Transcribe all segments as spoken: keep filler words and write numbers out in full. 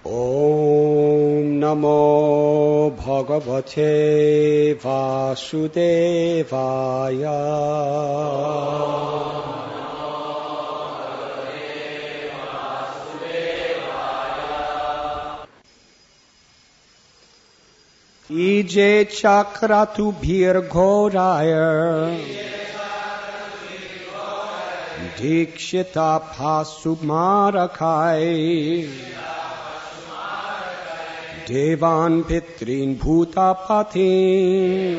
Om Namo Bhagavate Vasudevaya. Ije chakratu bhirghoraya Dikshita pasumarakai Devan Pitrin Bhutapati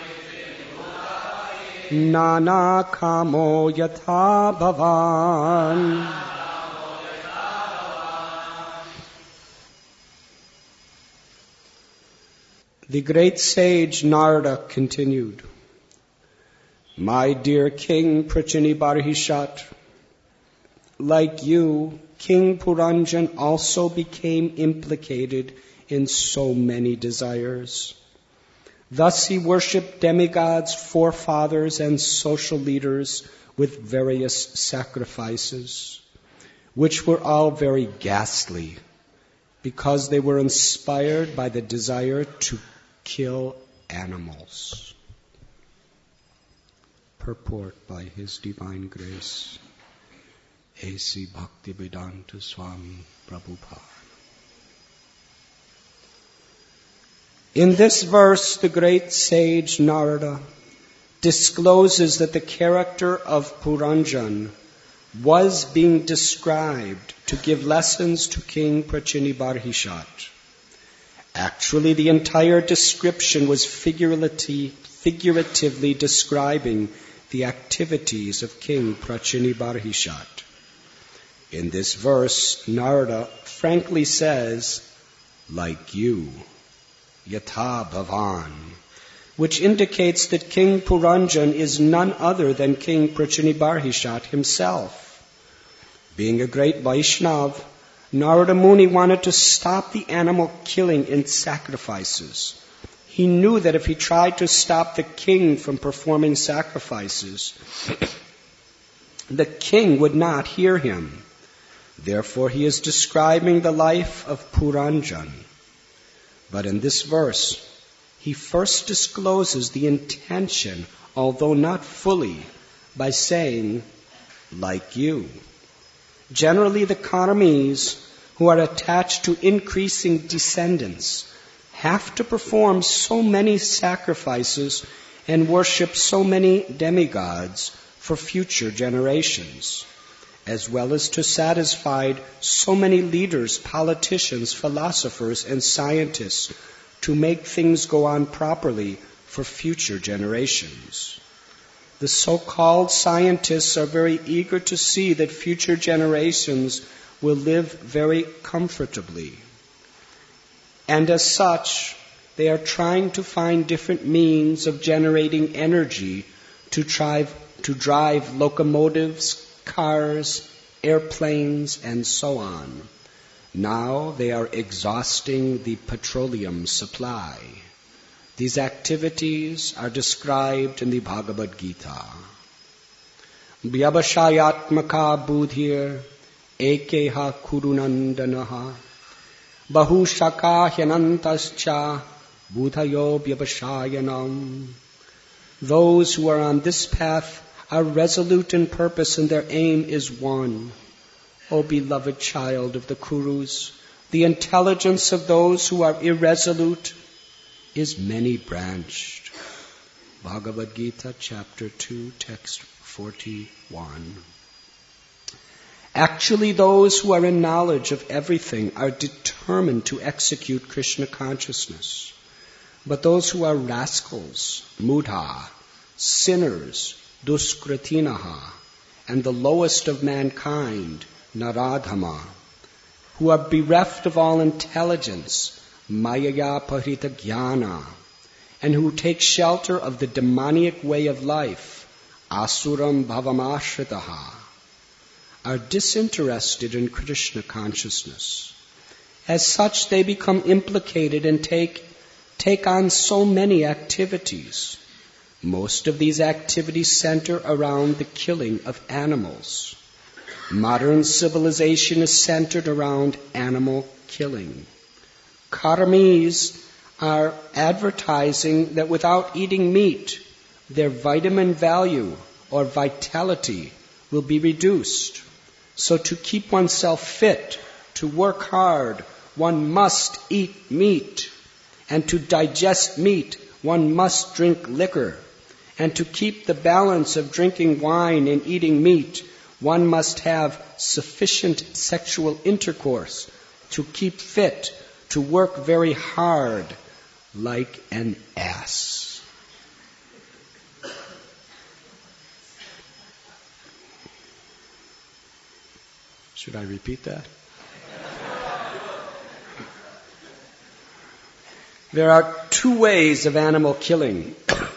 Nana Kamo Yatha Bhavan. The great sage Narada continued, My dear King Prachinibarhishat, like you, King Puranjan also became implicated in so many desires. Thus he worshipped demigods, forefathers, and social leaders with various sacrifices, which were all very ghastly, because they were inspired by the desire to kill animals. Purport by His Divine Grace, A C Bhaktivedanta Swami Prabhupada. In this verse, the great sage Narada discloses that the character of Puranjan was being described to give lessons to King Prachinibarhishat. Actually, the entire description was figuratively, figuratively describing the activities of King Prachinibarhishat. In this verse, Narada frankly says, like you, Yatha Bhavan, which indicates that King Puranjan is none other than King Prachinibarhishat himself. Being a great Vaishnav, Narada Muni wanted to stop the animal killing and sacrifices. He knew that if he tried to stop the king from performing sacrifices, the king would not hear him. Therefore, he is describing the life of Puranjan. But in this verse, he first discloses the intention, although not fully, by saying, like you. Generally, the karmis who are attached to increasing descendants have to perform so many sacrifices and worship so many demigods for future generations, as well as to satisfy so many leaders, politicians, philosophers, and scientists to make things go on properly for future generations. The so-called scientists are very eager to see that future generations will live very comfortably. And as such, they are trying to find different means of generating energy to drive, to drive locomotives, cars, airplanes, and so on. Now they are exhausting the petroleum supply. These activities are described in the Bhagavad Gita. Vyavashayatmaka buddhir ekeha kurunandanaha bahushaka hyanantascha buddhayo vyavashayanam. Those who are on this path are resolute in purpose and their aim is one. O beloved child of the Kurus, the intelligence of those who are irresolute is many-branched. Bhagavad Gita, chapter two, text forty-one. Actually, those who are in knowledge of everything are determined to execute Krishna consciousness. But those who are rascals, mudha, sinners, duskritinaha, and the lowest of mankind, naradhama, who are bereft of all intelligence, mayaya parita jnana, and who take shelter of the demoniac way of life, asuram bhavamashritaha, are disinterested in Krishna consciousness. As such, they become implicated and take, take on so many activities. Most of these activities center around the killing of animals. Modern civilization is centered around animal killing. Karmis are advertising that without eating meat, their vitamin value or vitality will be reduced. So to keep oneself fit, to work hard, one must eat meat. And to digest meat, one must drink liquor. And to keep the balance of drinking wine and eating meat, one must have sufficient sexual intercourse. To keep fit, to work very hard, like an ass. Should I repeat that? There are two ways of animal killing.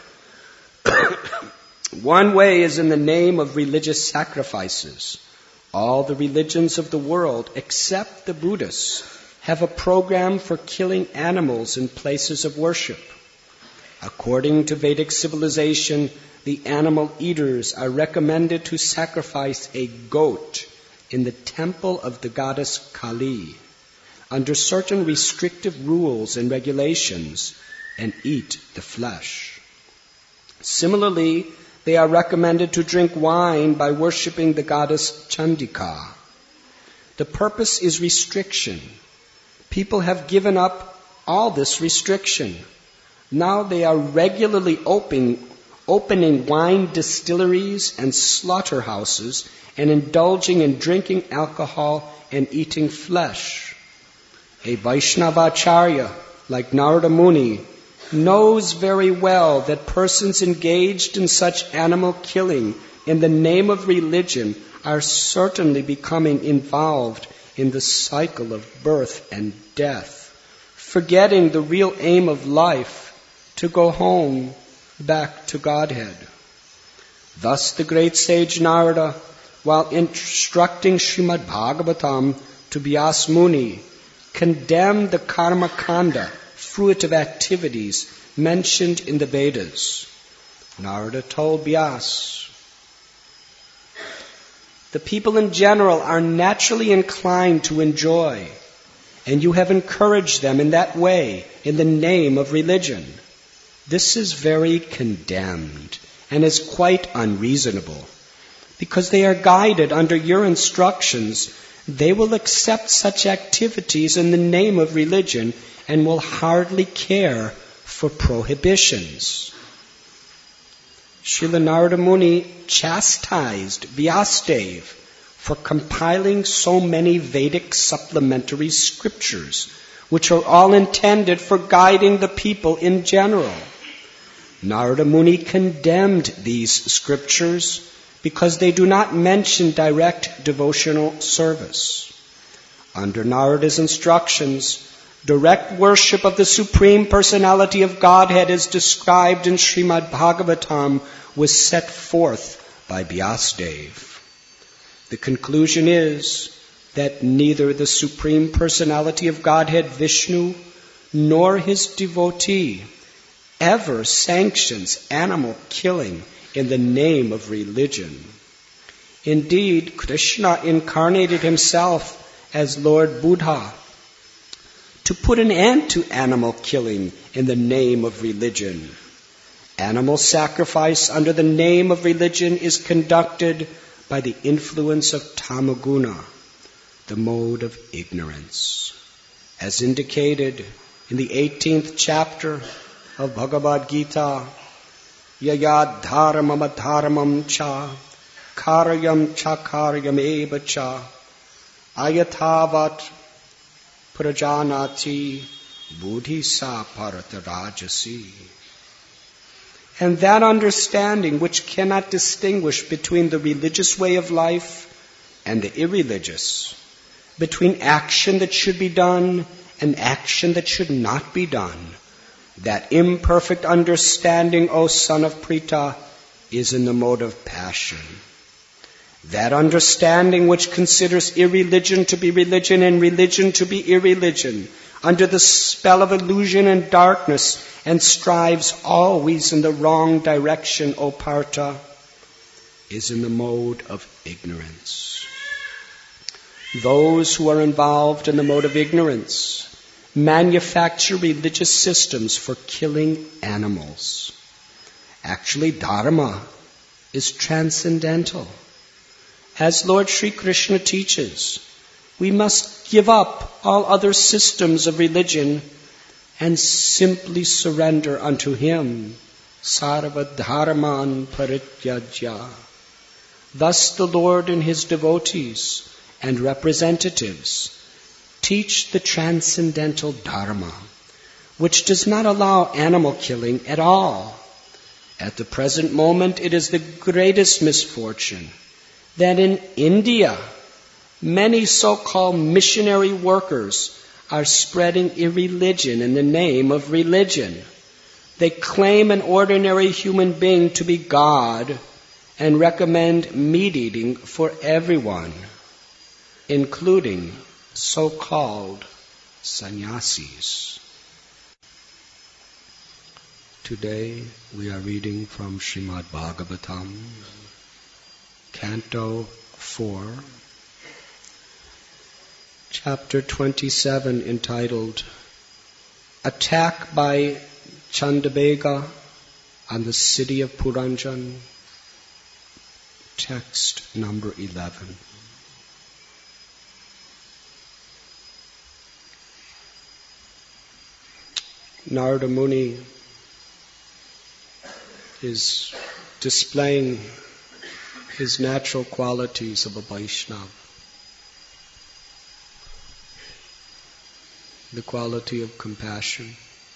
One way is in the name of religious sacrifices. All the religions of the world, except the Buddhists, have a program for killing animals in places of worship. According to Vedic civilization, the animal eaters are recommended to sacrifice a goat in the temple of the goddess Kali, under certain restrictive rules and regulations, and eat the flesh. Similarly, they are recommended to drink wine by worshipping the goddess Chandika. The purpose is restriction. People have given up all this restriction. Now they are regularly open, opening wine distilleries and slaughterhouses and indulging in drinking alcohol and eating flesh. A Vaishnavacharya, like Narada Muni, knows very well that persons engaged in such animal killing in the name of religion are certainly becoming involved in the cycle of birth and death, forgetting the real aim of life, to go home back to Godhead. Thus the great sage Narada, while instructing Srimad Bhagavatam to Vyas Muni, condemned the karma kanda, fruitive activities mentioned in the Vedas. Narada told Vyas, the people in general are naturally inclined to enjoy, and you have encouraged them in that way in the name of religion. This is very condemned and is quite unreasonable. Because they are guided under your instructions, they will accept such activities in the name of religion and will hardly care for prohibitions. Srila Narada Muni chastised Vyasadeva for compiling so many Vedic supplementary scriptures, which are all intended for guiding the people in general. Narada Muni condemned these scriptures because they do not mention direct devotional service. Under Narada's instructions, direct worship of the Supreme Personality of Godhead as described in Srimad Bhagavatam was set forth by Vyasadeva. The conclusion is that neither the Supreme Personality of Godhead Vishnu nor his devotee ever sanctions animal killing in the name of religion. Indeed, Krishna incarnated himself as Lord Buddha to put an end to animal killing in the name of religion. Animal sacrifice under the name of religion is conducted by the influence of tamaguna, the mode of ignorance. As indicated in the eighteenth chapter of Bhagavad Gita, yayad dharmam adharmam cha karyam cha karyam eva cha ayathavat prajanati buddhi sa parata rajasi. And that understanding which cannot distinguish between the religious way of life and the irreligious, between action that should be done and action that should not be done, that imperfect understanding, O son of Pritha, is in the mode of passion. That understanding which considers irreligion to be religion and religion to be irreligion, under the spell of illusion and darkness, and strives always in the wrong direction, O Partha, is in the mode of ignorance. Those who are involved in the mode of ignorance manufacture religious systems for killing animals. Actually, Dharma is transcendental. As Lord Sri Krishna teaches, we must give up all other systems of religion and simply surrender unto Him. Sarva dharman parityajya. Thus the Lord and His devotees and representatives teach the transcendental Dharma, which does not allow animal killing at all. At the present moment, it is the greatest misfortune that in India, many so-called missionary workers are spreading irreligion in the name of religion. They claim an ordinary human being to be God and recommend meat eating for everyone, including so-called sannyasis. Today we are reading from Srimad Bhagavatam, Canto four, Chapter twenty-seven, entitled Attack by Chandabega on the city of Puranjan, text number eleven. Narada Muni is displaying his natural qualities of a Vaishnava. The quality of compassion.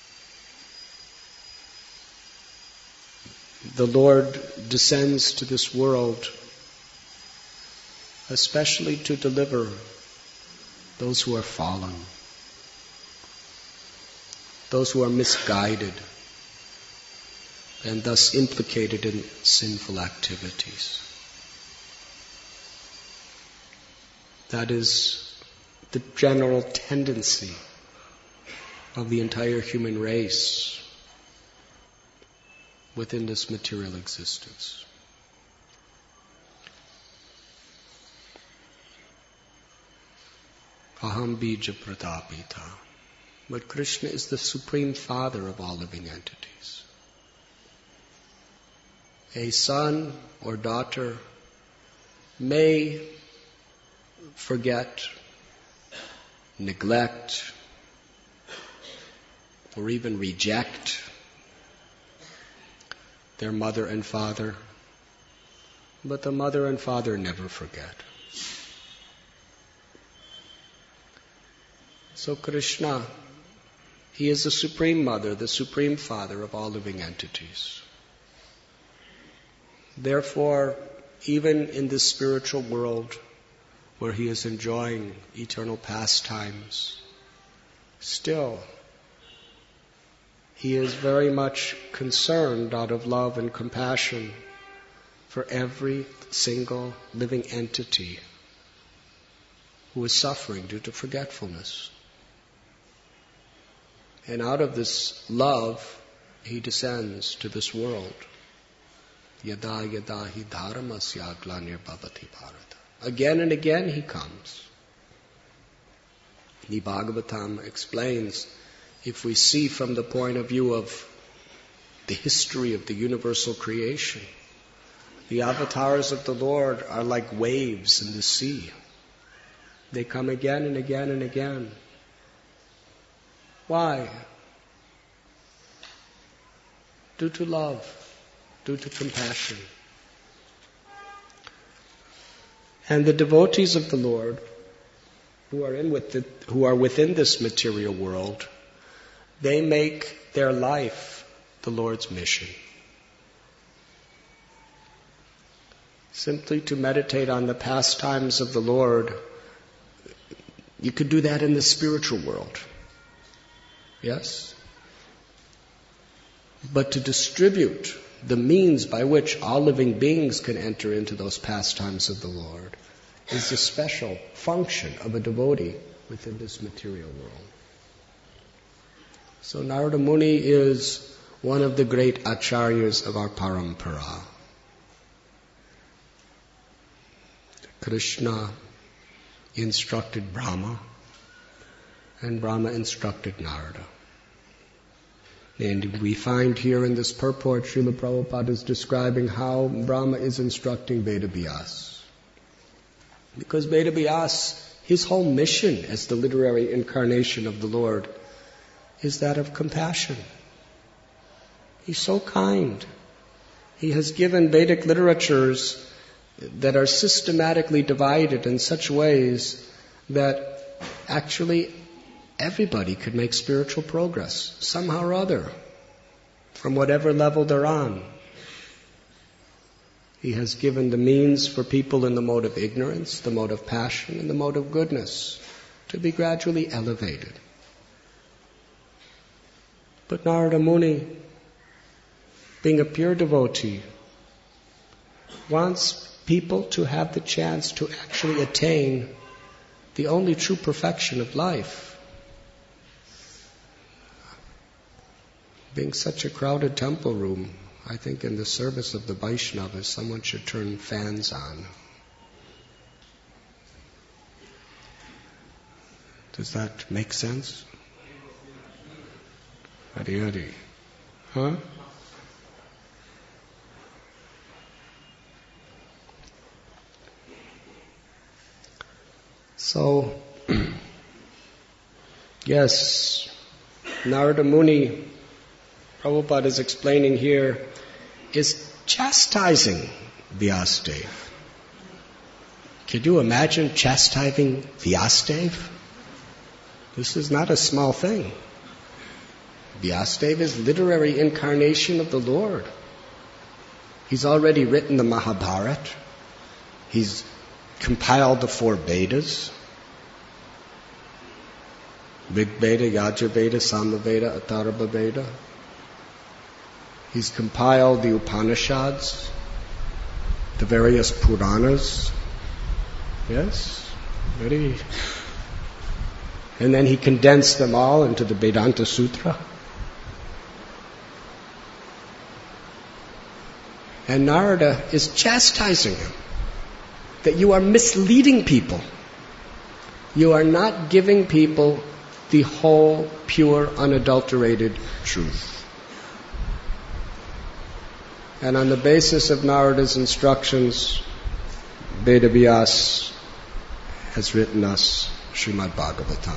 The Lord descends to this world especially to deliver those who are fallen, those who are misguided, and thus implicated in sinful activities. That is the general tendency of the entire human race within this material existence. Aham bija pratapita. But Krishna is the supreme father of all living entities. A son or daughter may forget, neglect, or even reject their mother and father, but the mother and father never forget. So Krishna, He is the Supreme Mother, the Supreme Father of all living entities. Therefore, even in this spiritual world where He is enjoying eternal pastimes, still He is very much concerned out of love and compassion for every single living entity who is suffering due to forgetfulness. And out of this love, He descends to this world. Yada yada hi dharmasya glanir-bhavati bharata. Again and again He comes. The Bhagavatam explains, if we see from the point of view of the history of the universal creation, the avatars of the Lord are like waves in the sea. They come again and again and again. Why? Due to love, due to compassion. And the devotees of the Lord, who are in with the, who are within this material world, they make their life the Lord's mission. Simply to meditate on the pastimes of the Lord, you could do that in the spiritual world. Yes? But to distribute the means by which all living beings can enter into those pastimes of the Lord is the special function of a devotee within this material world. So Narada Muni is one of the great acharyas of our parampara. Krishna instructed Brahma, and Brahma instructed Narada. And we find here in this purport, Srila Prabhupada is describing how Brahma is instructing Vedavyas. Because Vedavyas, his whole mission as the literary incarnation of the Lord is that of compassion. He's so kind. He has given Vedic literatures that are systematically divided in such ways that actually everybody could make spiritual progress, somehow or other, from whatever level they're on. He has given the means for people in the mode of ignorance, the mode of passion, and the mode of goodness to be gradually elevated. But Narada Muni, being a pure devotee, wants people to have the chance to actually attain the only true perfection of life. Being such a crowded temple room, I think in the service of the Vaishnavas, someone should turn fans on. Does that make sense? Hari Hari. Huh? So, yes, Narada Muni, Prabhupada is explaining here, is chastising Vyasadeva. Could you imagine chastising Vyasadeva? This is not a small thing. Vyasadeva is literary incarnation of the Lord. He's already written the Mahabharata. He's compiled the four Vedas. Rig Veda, Yajur Veda, Samaveda, Atharva Veda. He's compiled the Upanishads, the various Puranas. Yes, very. And then he condensed them all into the Vedanta Sutra. And Narada is chastising him that you are misleading people. You are not giving people the whole, pure, unadulterated truth. And on the basis of Narada's instructions, Vedavyas has written us Srimad Bhagavatam.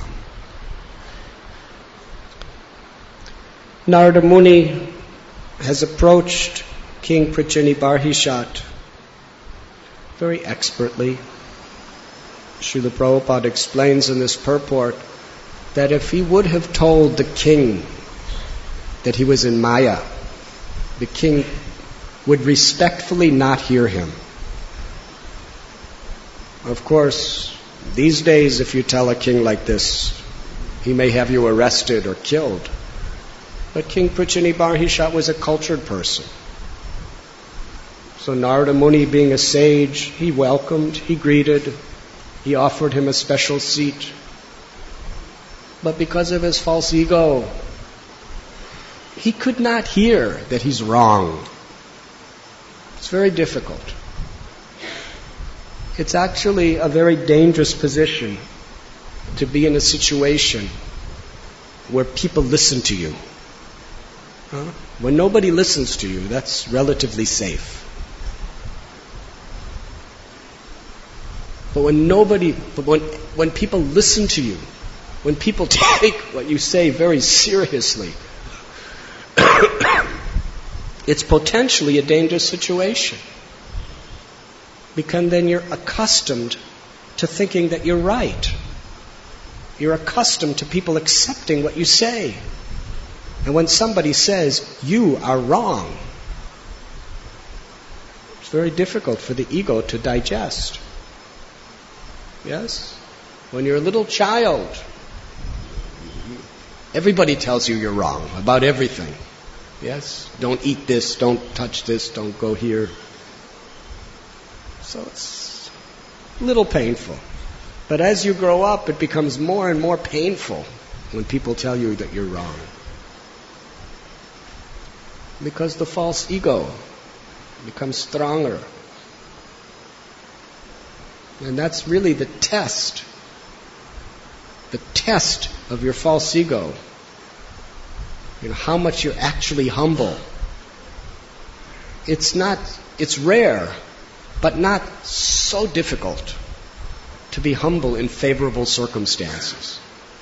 Narada Muni has approached King Prachini Barhishat very expertly. Srila Prabhupada explains in this purport that if he would have told the king that he was in Maya, the king would respectfully not hear him. Of course, these days if you tell a king like this, he may have you arrested or killed. But King Prachini Barhishat was a cultured person. So Narada Muni, being a sage, he welcomed, he greeted, he offered him a special seat. But because of his false ego, he could not hear that he's wrong. It's very difficult. It's actually a very dangerous position to be in a situation where people listen to you. Huh? When nobody listens to you, that's relatively safe. But when nobody, but when, when people listen to you, when people take what you say very seriously, it's potentially a dangerous situation. Because then you're accustomed to thinking that you're right. You're accustomed to people accepting what you say. And when somebody says, you are wrong, it's very difficult for the ego to digest. Yes? When you're a little child, everybody tells you you're wrong about everything. Yes? Don't eat this, don't touch this, don't go here. So it's a little painful. But as you grow up, it becomes more and more painful when people tell you that you're wrong. Because the false ego becomes stronger. And that's really the test. The test of your false ego. You know, how much you're actually humble. It's not, it's rare, but not so difficult to be humble in favorable circumstances.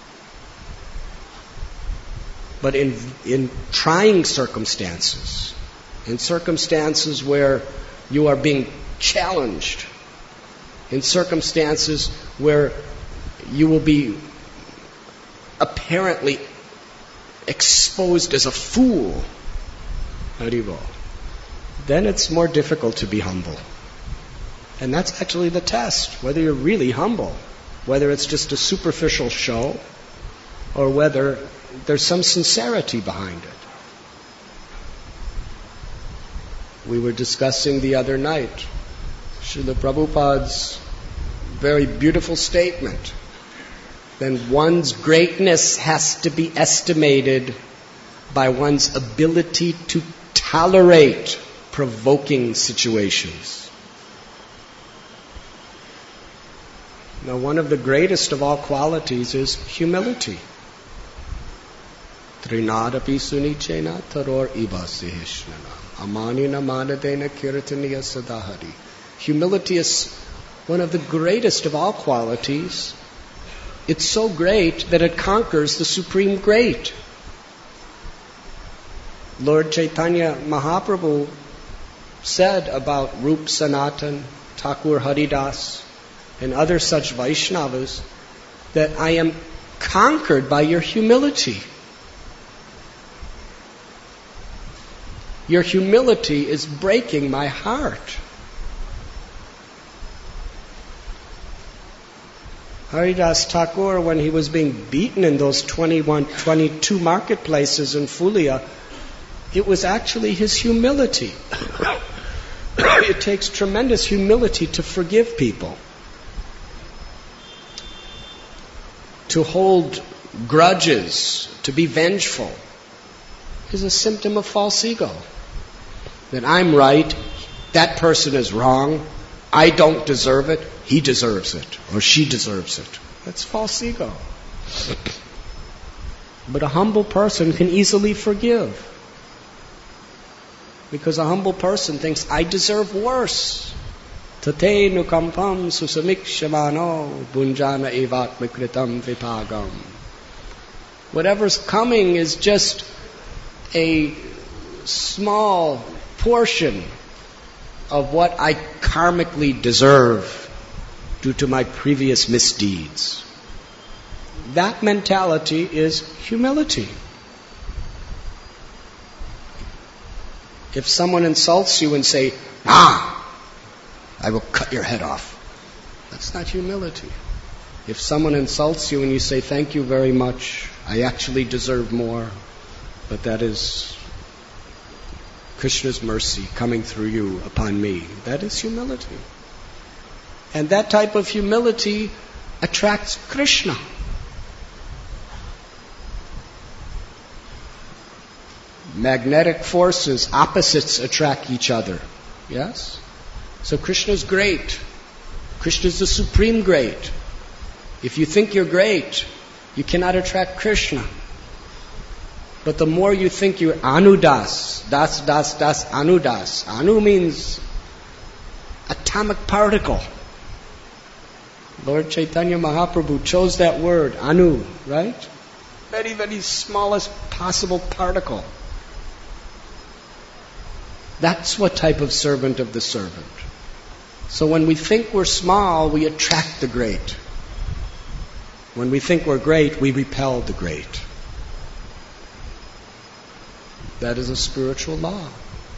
But in, in trying circumstances, in circumstances where you are being challenged, in circumstances where you will be apparently exposed as a fool, Haribo, then it's more difficult to be humble. And that's actually the test, whether you're really humble, whether it's just a superficial show, or whether there's some sincerity behind it. We were discussing the other night Srila Prabhupada's very beautiful statement. Then one's greatness has to be estimated by one's ability to tolerate provoking situations. Now, one of the greatest of all qualities is humility. Trinadapi sunichena taror ibasihishnana amanina manadena kirtaniya sadahari. Humility is one of the greatest of all qualities. It's so great that it conquers the supreme great. Lord Chaitanya Mahaprabhu said about Rup Sanatan, Thakur Haridas, and other such Vaishnavas, that I am conquered by your humility. Your humility is breaking my heart. Haridas Thakur, when he was being beaten in those twenty-one, twenty-two marketplaces in Fulia, it was actually his humility. It takes tremendous humility to forgive people. To hold grudges, to be vengeful, is a symptom of false ego. That I'm right, that person is wrong, I don't deserve it, he deserves it, or she deserves it. That's false ego. But a humble person can easily forgive. Because a humble person thinks, I deserve worse. Tate nukampam susamikshvano bunjana evatmakritam vipagam. Whatever's coming is just a small portion of what I karmically deserve due to my previous misdeeds. That mentality is humility. If someone insults you and say, ah, I will cut your head off. That's not humility. If someone insults you and you say, thank you very much, I actually deserve more, but that is Krishna's mercy coming through you upon me. That is humility. And that type of humility attracts Krishna. Magnetic forces, opposites attract each other. Yes? So Krishna's great. Krishna's the supreme great. If you think you're great, you cannot attract Krishna. But the more you think you're anudas, das, das, das, anudas. Anu means atomic particle. Lord Chaitanya Mahaprabhu chose that word, anu, right? Very, very smallest possible particle. That's what type of servant of the servant. So when we think we're small, we attract the great. When we think we're great, we repel the great. That is a spiritual law.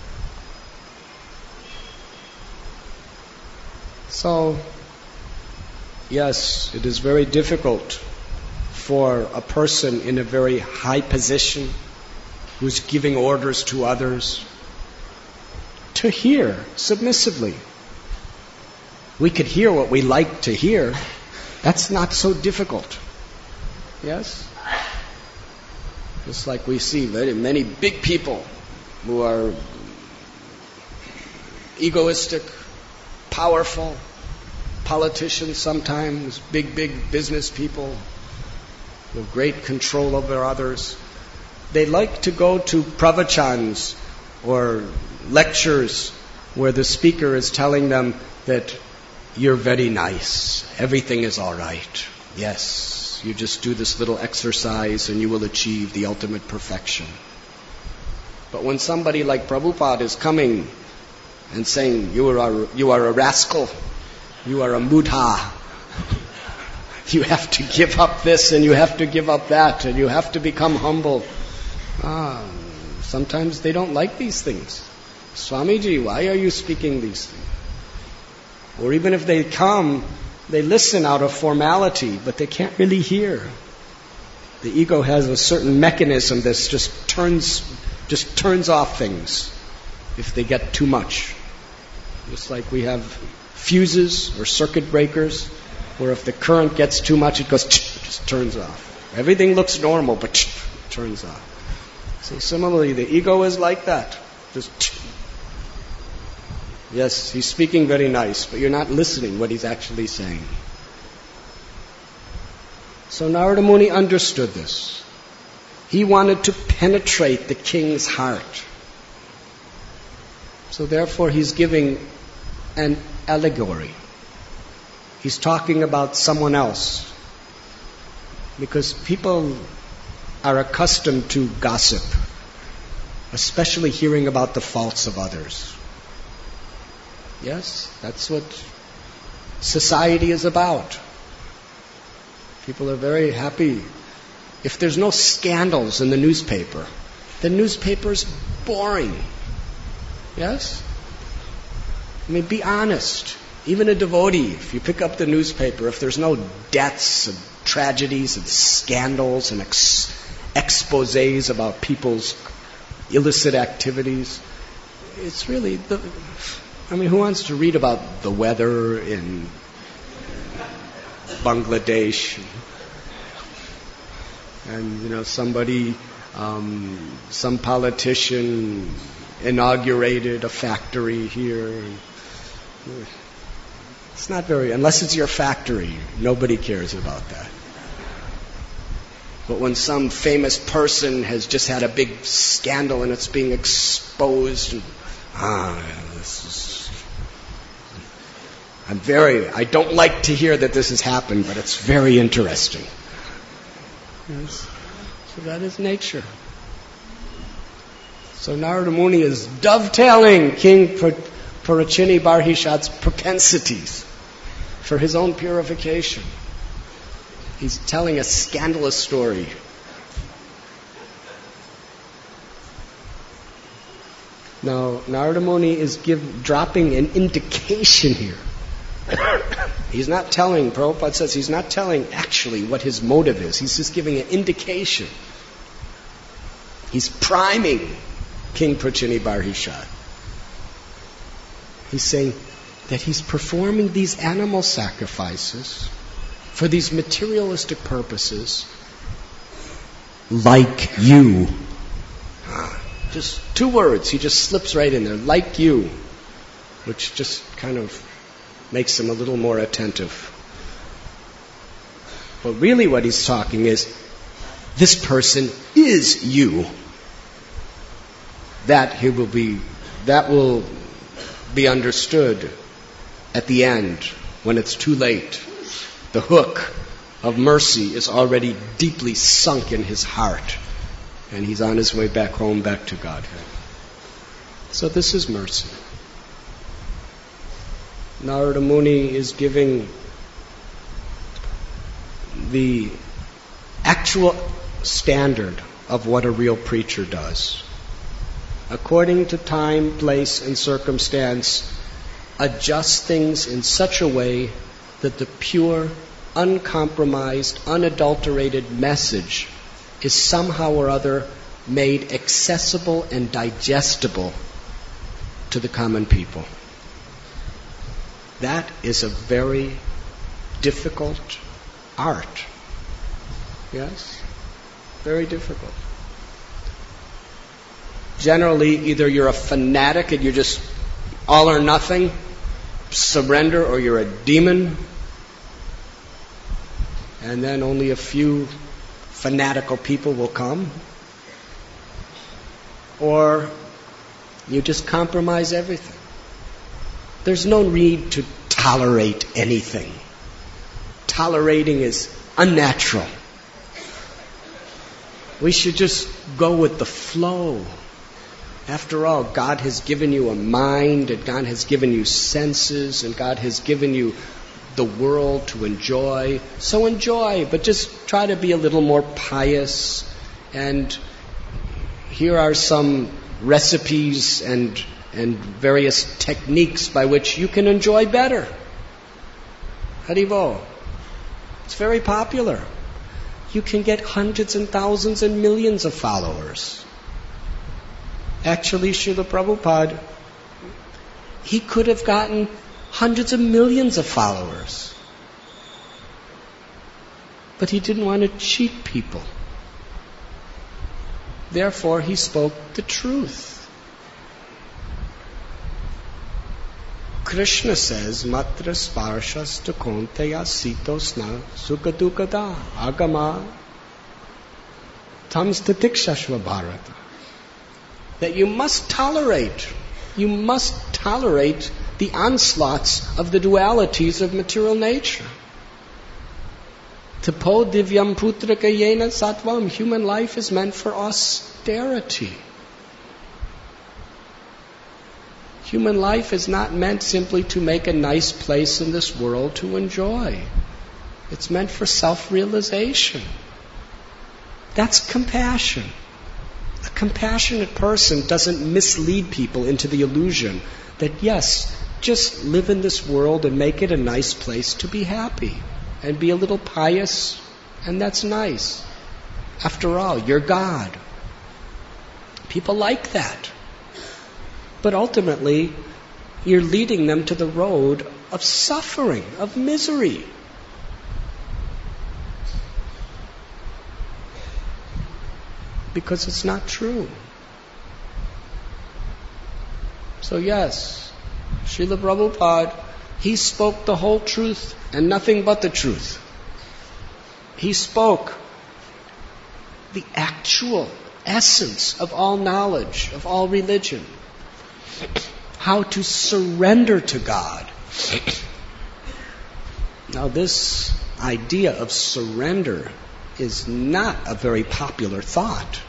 So, yes, it is very difficult for a person in a very high position who's giving orders to others to hear submissively. We could hear what we like to hear. That's not so difficult. Yes? Just like we see very many big people who are egoistic, powerful, politicians sometimes, big, big business people with great control over others, they like to go to pravachans or lectures where the speaker is telling them that you're very nice, everything is all right. Yes, you just do this little exercise and you will achieve the ultimate perfection. But when somebody like Prabhupada is coming and saying, you are a, you are a rascal, you are a mudha, you have to give up this and you have to give up that and you have to become humble. Ah, sometimes they don't like these things. Swamiji, why are you speaking these things? Or even if they come, they listen out of formality, but they can't really hear. The ego has a certain mechanism that just turns, just turns off things if they get too much. Just like we have fuses or circuit breakers, where if the current gets too much, it goes, just turns off. Everything looks normal, but it turns off. So similarly, the ego is like that. Just, yes, he's speaking very nice, but you're not listening what he's actually saying. So Narada Muni understood this. He wanted to penetrate the king's heart. So therefore he's giving an allegory. He's talking about someone else. Because people are accustomed to gossip, especially hearing about the faults of others. Yes, that's what society is about. People are very happy. If there's no scandals in the newspaper, the newspaper's boring. Yes? I mean, be honest. Even a devotee, if you pick up the newspaper, if there's no deaths and tragedies and scandals and ex- exposés about people's illicit activities, it's really the... I mean, who wants to read about the weather in Bangladesh? And, you know, somebody, um, some politician inaugurated a factory here. It's not very, unless it's your factory, nobody cares about that. But when some famous person has just had a big scandal and it's being exposed, and, ah, this is, I'm very, I don't like to hear that this has happened, but it's very interesting. Yes. So that is nature. So Narada Muni is dovetailing King Parachini Barhishat's propensities for his own purification. He's telling a scandalous story. Now, Narada Muni is give, dropping an indication here. He's not telling, Prabhupada says, he's not telling actually what his motive is. He's just giving an indication. He's priming King Prachini Barhishat. He's saying that he's performing these animal sacrifices for these materialistic purposes like you. Just two words, he just slips right in there, like you, which just kind of makes him a little more attentive. But really what he's talking is, this person is you. That he will be, that will be understood at the end, when it's too late. The hook of mercy is already deeply sunk in his heart, and he's on his way back home, back to Godhead. So this is mercy. Narada Muni is giving the actual standard of what a real preacher does. According to time, place, and circumstance, adjust things in such a way that the pure, uncompromised, unadulterated message is somehow or other made accessible and digestible to the common people. That is a very difficult art. Yes? Very difficult. Generally, either you're a fanatic and you're just all or nothing, surrender or you're a demon. And then only a few fanatical people will come. Or you just compromise everything. There's no need to tolerate anything. Tolerating is unnatural. We should just go with the flow. After all, God has given you a mind, and God has given you senses, and God has given you the world to enjoy. So enjoy, but just try to be a little more pious. And here are some recipes and and various techniques by which you can enjoy better. Haribo. It's very popular. You can get hundreds and thousands and millions of followers. Actually, Srila Prabhupada, he could have gotten hundreds of millions of followers. But he didn't want to cheat people. Therefore, he spoke the truth. Krishna says, Matra sparshas tu konteya sitosna sukadukada agama tamstatikshashva bharata. That you must tolerate, you must tolerate the onslaughts of the dualities of material nature. Tapo divyam putraka yena sattvam. Human life is meant for austerity. Human life is not meant simply to make a nice place in this world to enjoy. It's meant for self-realization. That's compassion. A compassionate person doesn't mislead people into the illusion that, yes, just live in this world and make it a nice place to be happy and be a little pious, and that's nice. After all, you're God. People like that. But ultimately, you're leading them to the road of suffering, of misery. Because it's not true. So yes, Srila Prabhupada, he spoke the whole truth and nothing but the truth. He spoke the actual essence of all knowledge, of all religion. How to surrender to God. Now this idea of surrender is not a very popular thought.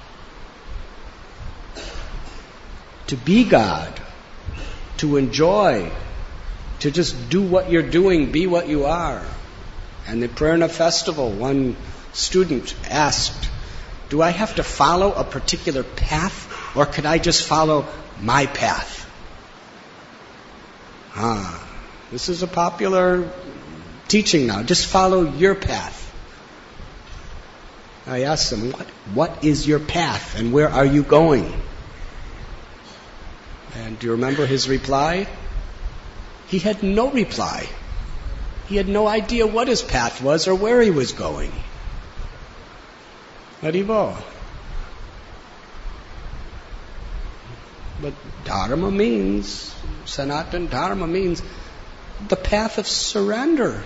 To be God, to enjoy, to just do what you're doing, be what you are. And the Prerna festival, one student asked, do I have to follow a particular path, or could I just follow my path? Ah, this is a popular teaching now. Just follow your path. I asked him, what, what is your path and where are you going? And do you remember his reply? He had no reply. He had no idea what his path was or where he was going. Haribo. But Dharma means, Sanatana Dharma means the path of surrender.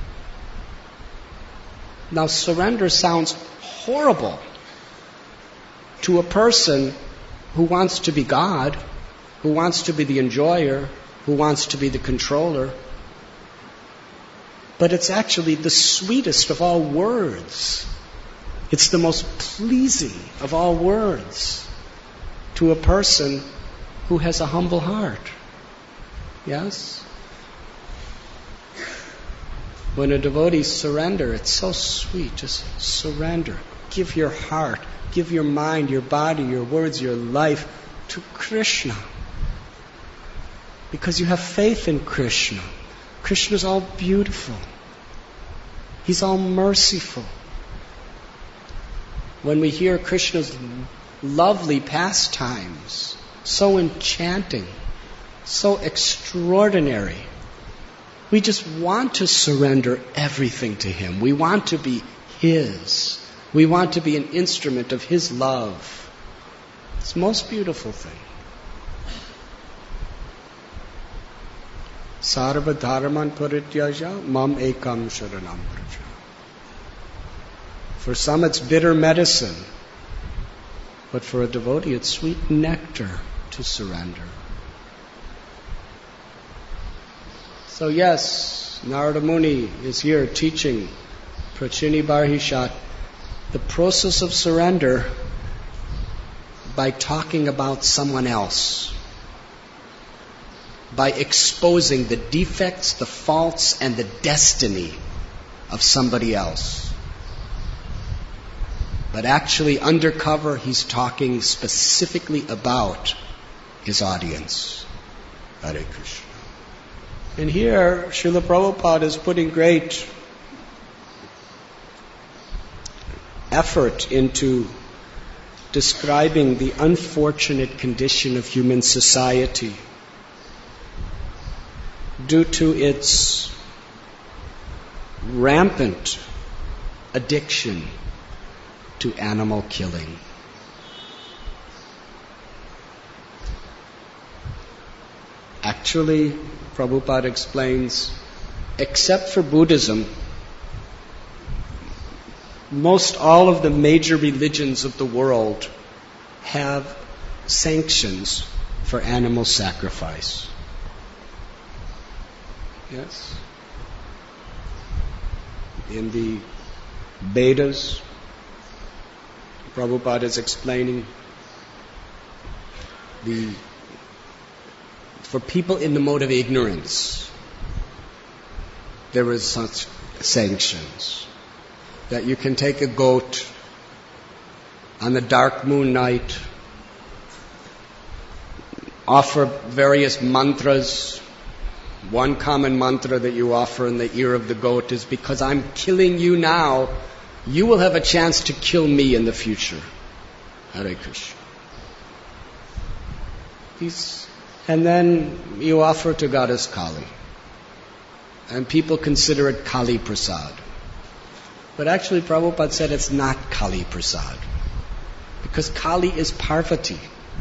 Now surrender sounds horrible to a person who wants to be God, who wants to be the enjoyer, who wants to be the controller. But it's actually the sweetest of all words. It's the most pleasing of all words to a person who has a humble heart. Yes? When a devotee surrenders, it's so sweet. Just surrender. Give your heart, give your mind, your body, your words, your life to Krishna. Because you have faith in Krishna. Krishna's all beautiful. He's all merciful. When we hear Krishna's lovely pastimes, so enchanting, so extraordinary, we just want to surrender everything to Him. We want to be His. We want to be an instrument of His love. It's the most beautiful thing. Sarva dharman parityaja mam ekam sharanam praja. For some it's bitter medicine, but for a devotee it's sweet nectar to surrender. So yes, Narada Muni is here teaching Prachini Barhishat the process of surrender by talking about someone else, by exposing the defects, the faults, and the destiny of somebody else. But actually, undercover, he's talking specifically about his audience. Hare Krishna. And here, Srila Prabhupada is putting great effort into describing the unfortunate condition of human society due to its rampant addiction to animal killing. Actually, Prabhupada explains, except for Buddhism, most all of the major religions of the world have sanctions for animal sacrifice. Yes? In the Vedas, Prabhupada is explaining the for people in the mode of ignorance, there is such sanctions that you can take a goat on the dark moon night, offer various mantras. One common mantra that you offer in the ear of the goat is, because I'm killing you now, you will have a chance to kill me in the future. Hare Krishna. These, and then you offer to Goddess Kali. And people consider it Kali Prasad. But actually Prabhupada said it's not Kali Prasad. Because Kali is Parvati.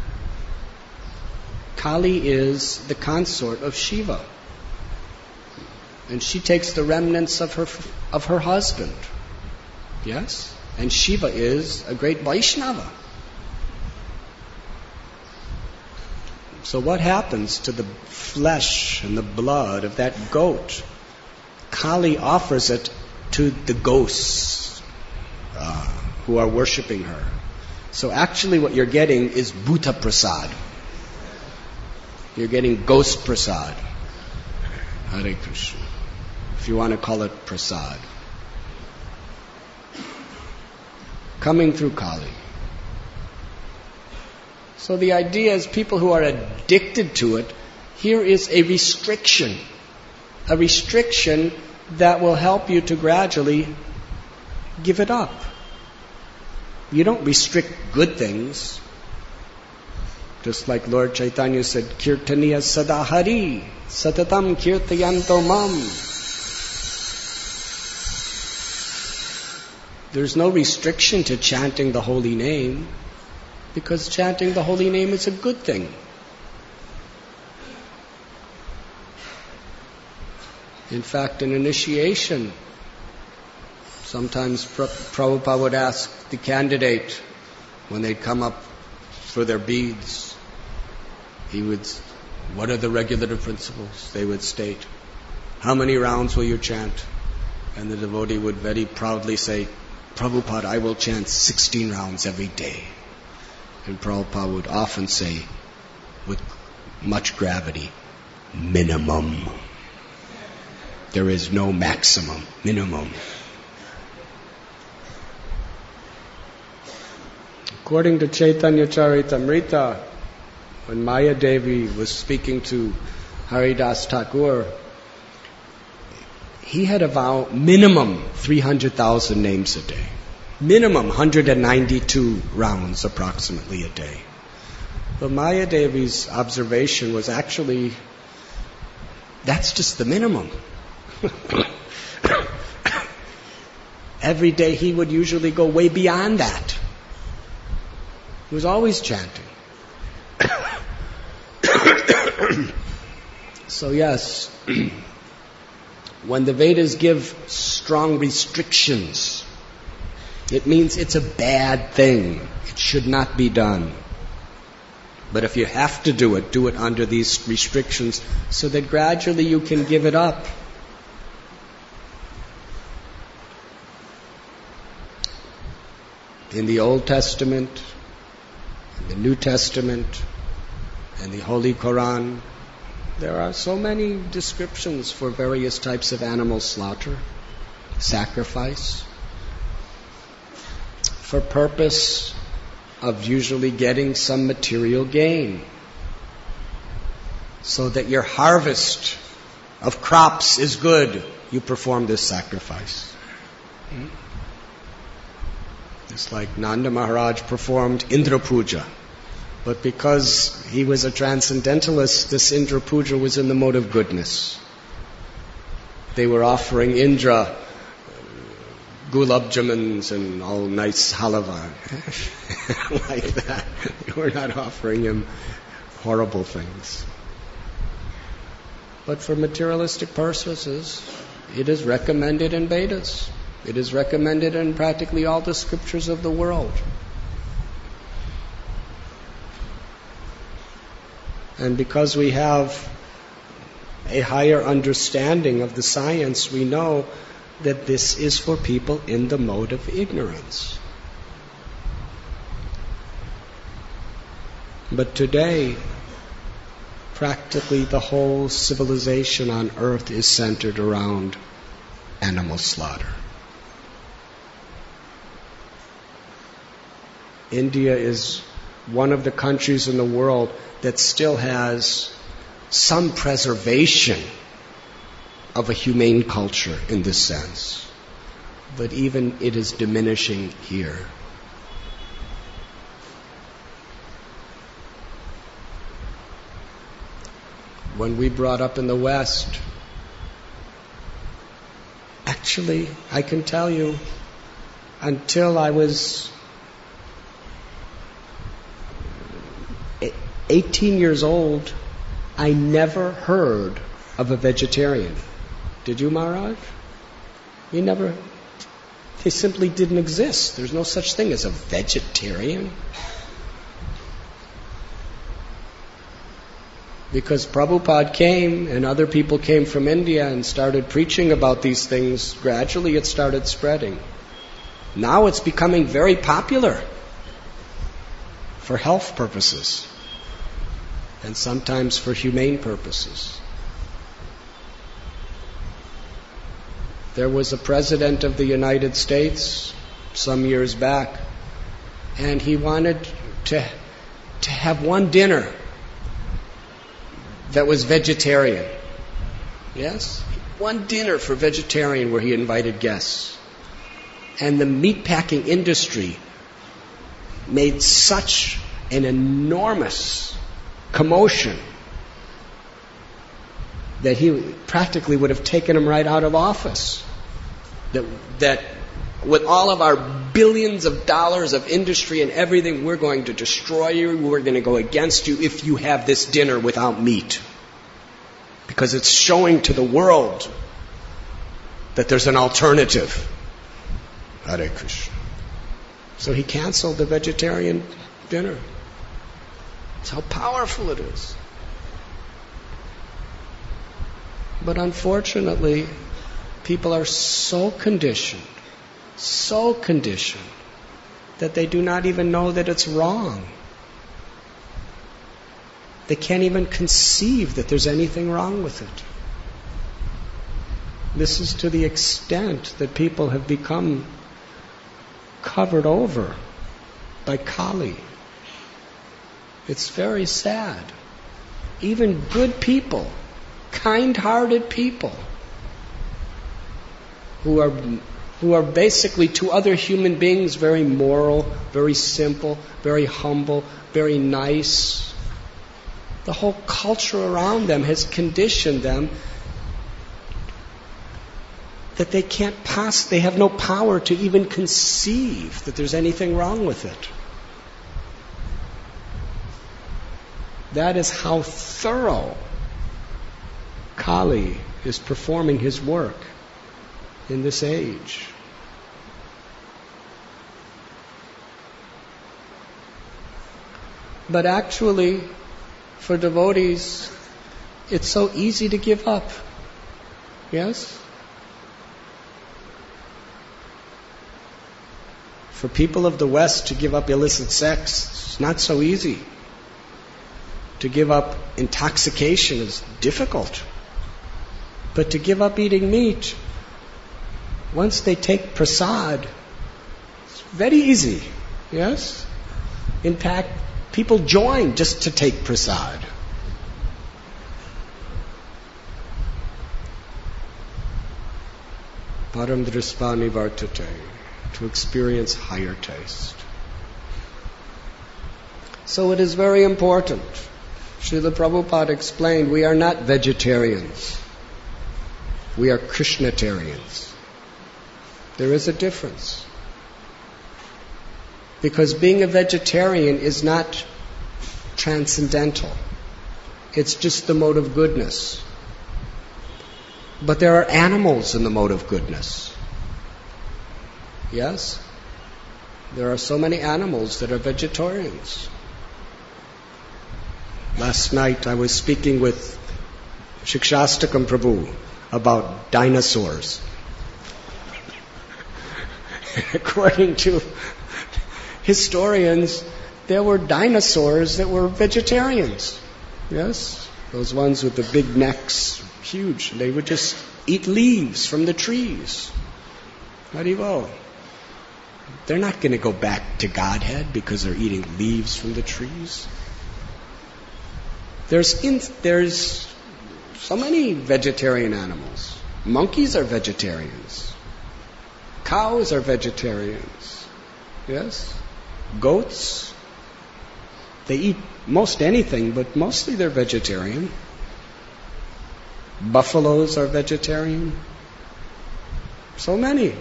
Kali is the consort of Shiva. And she takes the remnants of her of her husband. Yes? And Shiva is a great Vaishnava. So what happens to the flesh and the blood of that goat? Kali offers it to the ghosts uh, who are worshipping her. So actually what you're getting is Bhuta Prasad. You're getting Ghost Prasad. Hare Krishna. If you want to call it Prasad. Coming through Kali. So the idea is people who are addicted to it, here is a restriction. A restriction that will help you to gradually give it up. You don't restrict good things. Just like Lord Chaitanya said, Kirtaniya sadahari, satatam kirtayanto mam. There's no restriction to chanting the holy name, because chanting the holy name is a good thing. In fact, in initiation, sometimes Prabhupada would ask the candidate, when they'd come up for their beads, he would, what are the regulative principles? They would state, how many rounds will you chant? And the devotee would very proudly say, Prabhupada, I will chant sixteen rounds every day. And Prabhupada would often say, with much gravity, minimum. There is no maximum, minimum. According to Chaitanya Charitamrita, when Maya Devi was speaking to Haridas Thakur, he had a vow minimum three hundred thousand names a day. Minimum one hundred ninety-two rounds approximately a day. But Maya Devi's observation was actually, that's just the minimum. Every day he would usually go way beyond that. He was always chanting. So yes, when the Vedas give strong restrictions, it means it's a bad thing. It should not be done. But if you have to do it, do it under these restrictions so that gradually you can give it up. In the Old Testament, in the New Testament, and the Holy Quran, there are so many descriptions for various types of animal slaughter, sacrifice, for purpose of usually getting some material gain, so that your harvest of crops is good. You perform this sacrifice. Hmm? It's like Nanda Maharaj performed Indra Puja. But because he was a transcendentalist, this Indra Puja was in the mode of goodness. They were offering Indra gulab jamans and all nice halava like that. They were not offering him horrible things. But for materialistic purposes, it is recommended in Vedas. It is recommended in practically all the scriptures of the world. And because we have a higher understanding of the science, we know that this is for people in the mode of ignorance. But today, practically the whole civilization on earth is centered around animal slaughter. India is one of the countries in the world that still has some preservation of a humane culture in this sense. But even it is diminishing here. When we brought up in the West, actually, I can tell you, until I was eighteen years old, I never heard of a vegetarian. Did you, Maharaj? You never... They simply didn't exist. There's no such thing as a vegetarian. Because Prabhupada came and other people came from India and started preaching about these things, gradually it started spreading. Now it's becoming very popular for health purposes and sometimes for humane purposes. There was a president of the United States some years back, and he wanted to, to have one dinner that was vegetarian. Yes? One dinner for vegetarian where he invited guests. And the meatpacking industry made such an enormous commotion that he practically would have taken him right out of office. That, that with all of our billions of dollars of industry and everything, we're going to destroy you, we're going to go against you if you have this dinner without meat. Because it's showing to the world that there's an alternative. Hare Krishna. So he canceled the vegetarian dinner. That's how powerful it is. But unfortunately, people are so conditioned, so conditioned, that they do not even know that it's wrong. They can't even conceive that there's anything wrong with it. This is to the extent that people have become covered over by Kali. It's very sad. Even good people, kind-hearted people, who are who are basically to other human beings very moral, very simple, very humble, very nice. The whole culture around them has conditioned them that they can't pass, they have no power to even conceive that there's anything wrong with it. That is how thorough Kali is performing his work in this age. But actually, for devotees, it's so easy to give up. Yes? For people of the West to give up illicit sex, it's not so easy. To give up intoxication is difficult. But to give up eating meat, once they take prasad, it's very easy. Yes? In fact, people join just to take prasad. Param drispani vartate, to experience higher taste. So it is very important. Srila Prabhupada explained, we are not vegetarians. We are Krishnatarians. There is a difference. Because being a vegetarian is not transcendental. It's just the mode of goodness. But there are animals in the mode of goodness. Yes? There are so many animals that are vegetarians. Last night I was speaking with Shikshastakam Prabhu about dinosaurs. According to historians, there were dinosaurs that were vegetarians. Yes? Those ones with the big necks, huge. They would just eat leaves from the trees. Haribo. They're not going to go back to Godhead because they're eating leaves from the trees. There's in, there's so many vegetarian animals. Monkeys are vegetarians. Cows are vegetarians. Yes? Goats. They eat most anything, but mostly they're vegetarian. Buffaloes are vegetarian. So many.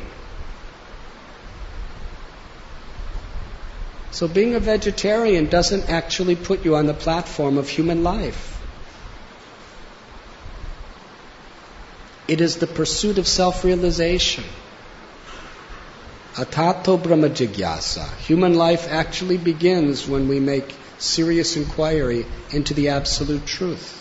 So being a vegetarian doesn't actually put you on the platform of human life. It is the pursuit of self-realization. Atato Brahma Jigyasa. Human life actually begins when we make serious inquiry into the absolute truth.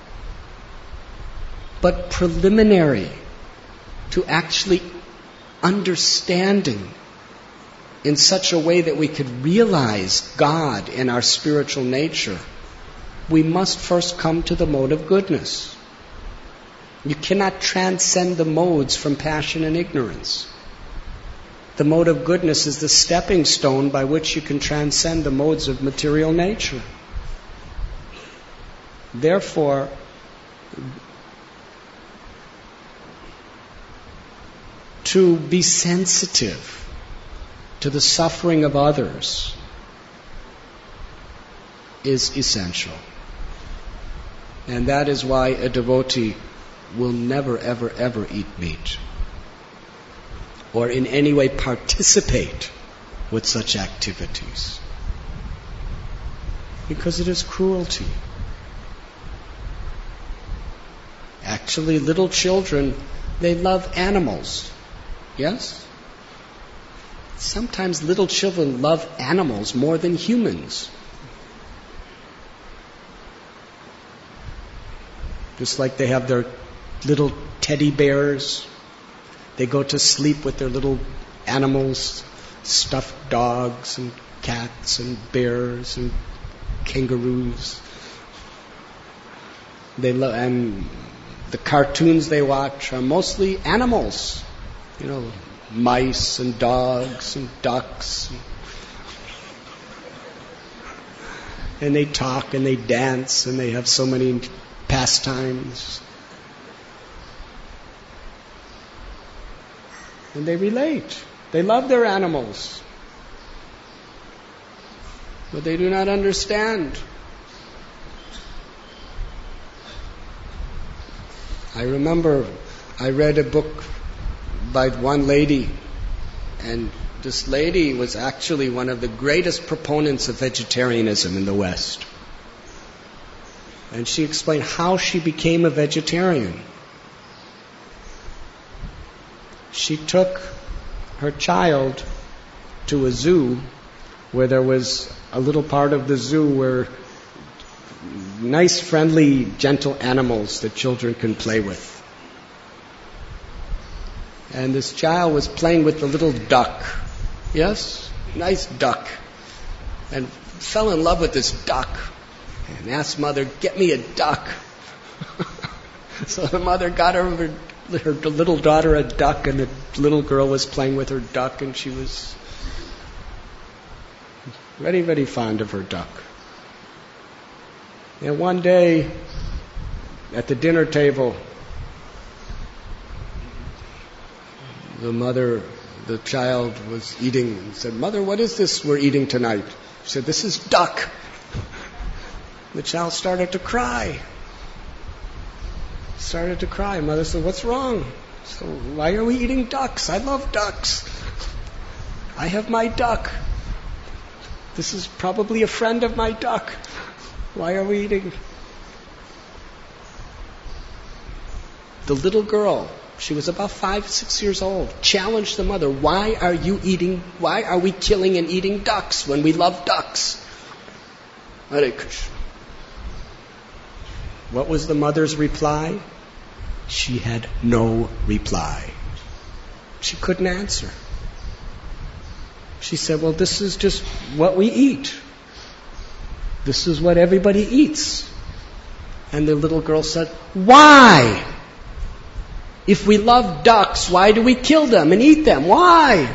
But preliminary to actually understanding in such a way that we could realize God in our spiritual nature, we must first come to the mode of goodness. You cannot transcend the modes from passion and ignorance. The mode of goodness is the stepping stone by which you can transcend the modes of material nature. Therefore, to be sensitive to the suffering of others is essential. And that is why a devotee will never, ever, ever eat meat or in any way participate with such activities. Because it is cruelty. Actually, little children, they love animals. Yes? Sometimes little children love animals more than humans. Just like they have their little teddy bears. They go to sleep with their little animals, stuffed dogs and cats and bears and kangaroos. They love, and the cartoons they watch are mostly animals. You know, mice and dogs and ducks. And they talk and they dance and they have so many pastimes. And they relate. They love their animals. But they do not understand. I remember I read a book by one lady, and this lady was actually one of the greatest proponents of vegetarianism in the West. And she explained how she became a vegetarian. She took her child to a zoo where there was a little part of the zoo where nice, friendly, gentle animals that children can play with. And this child was playing with the little duck. Yes? Nice duck. And fell in love with this duck. And asked mother, get me a duck. So the mother got her, her little daughter a duck, and the little girl was playing with her duck, and she was very, very fond of her duck. And one day, at the dinner table, the mother, the child was eating and said, Mother, what is this we're eating tonight? She said, this is duck. The child started to cry. Started to cry. Mother said, what's wrong? So, why are we eating ducks? I love ducks. I have my duck. This is probably a friend of my duck. Why are we eating? The little girl, she was about five, six years old, challenged the mother, why are you eating, why are we killing and eating ducks when we love ducks? Hare Krishna. What was the mother's reply? She had no reply. She couldn't answer. She said, well, this is just what we eat. This is what everybody eats. And the little girl said, why? If we love ducks, why do we kill them and eat them? Why?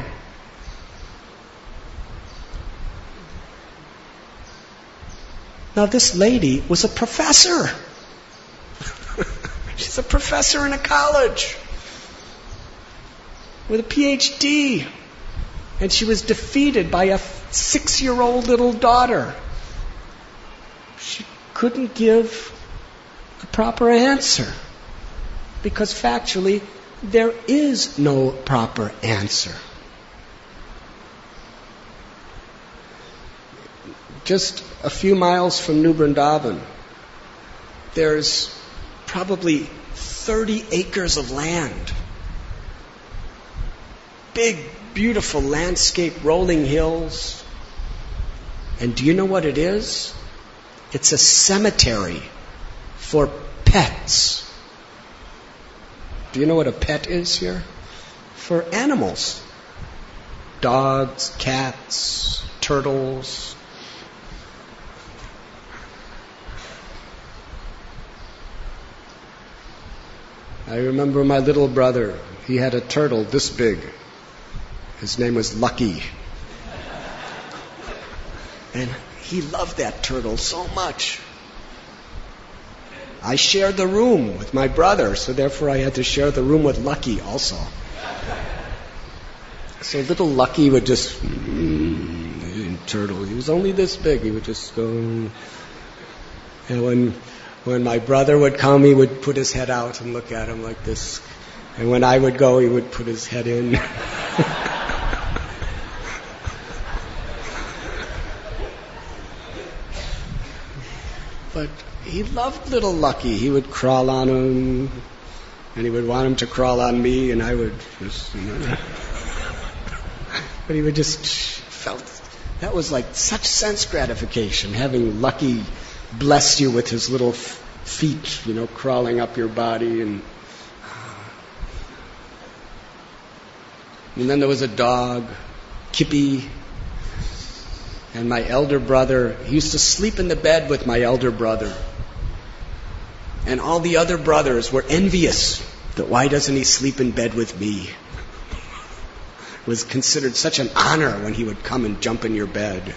Now this lady was a professor. She's a professor in a college with a P H D. And she was defeated by a six-year-old little daughter. She couldn't give a proper answer. Because factually, there is no proper answer. Just a few miles from New Vrindavan, there's probably thirty acres of land. Big, beautiful landscape, rolling hills. And do you know what it is? It's a cemetery for pets. Do you know what a pet is here? For animals. Dogs, cats, turtles. I remember my little brother, he had a turtle this big. His name was Lucky. And he loved that turtle so much. I shared the room with my brother, so therefore I had to share the room with Lucky also. So little Lucky would just, mm, turtle, he was only this big, he would just go. And when when my brother would come, he would put his head out and look at him like this. And when I would go, he would put his head in. But he loved little Lucky. He would crawl on him, and he would want him to crawl on me, and I would just, you know. But he would just felt, that was like such sense gratification, having Lucky bless you with his little f- feet, you know, crawling up your body. And, and then there was a dog, Kippy. And my elder brother, he used to sleep in the bed with my elder brother. And all the other brothers were envious that why doesn't he sleep in bed with me? It was considered such an honor when he would come and jump in your bed.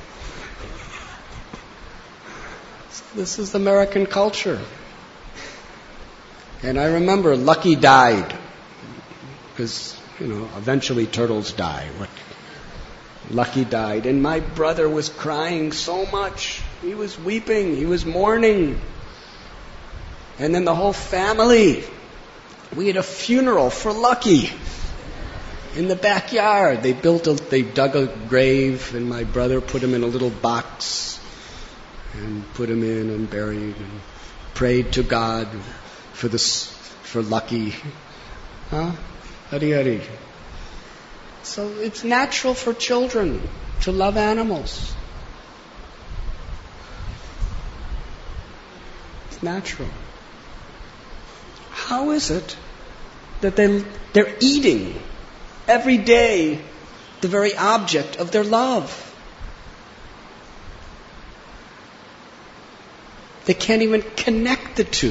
So this is American culture. And I remember Lucky died. Because, you know, eventually turtles die. What? Lucky died, and my brother was crying so much. He was weeping, he was mourning. And then the whole family, we had a funeral for Lucky in the backyard. They built a, they dug a grave, and my brother put him in a little box and put him in and buried and prayed to God for this, for lucky. Huh? Hari Hari. So it's natural for children to love animals. It's natural. How is it that they, they're eating every day the very object of their love? They can't even connect the two.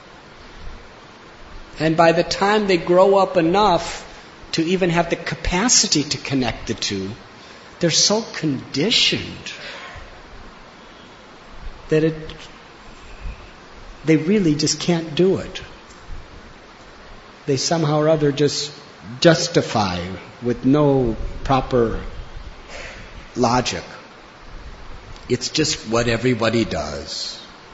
And by the time they grow up enough to even have the capacity to connect the two, they're so conditioned that it, they really just can't do it. They somehow or other just justify with no proper logic. It's just what everybody does.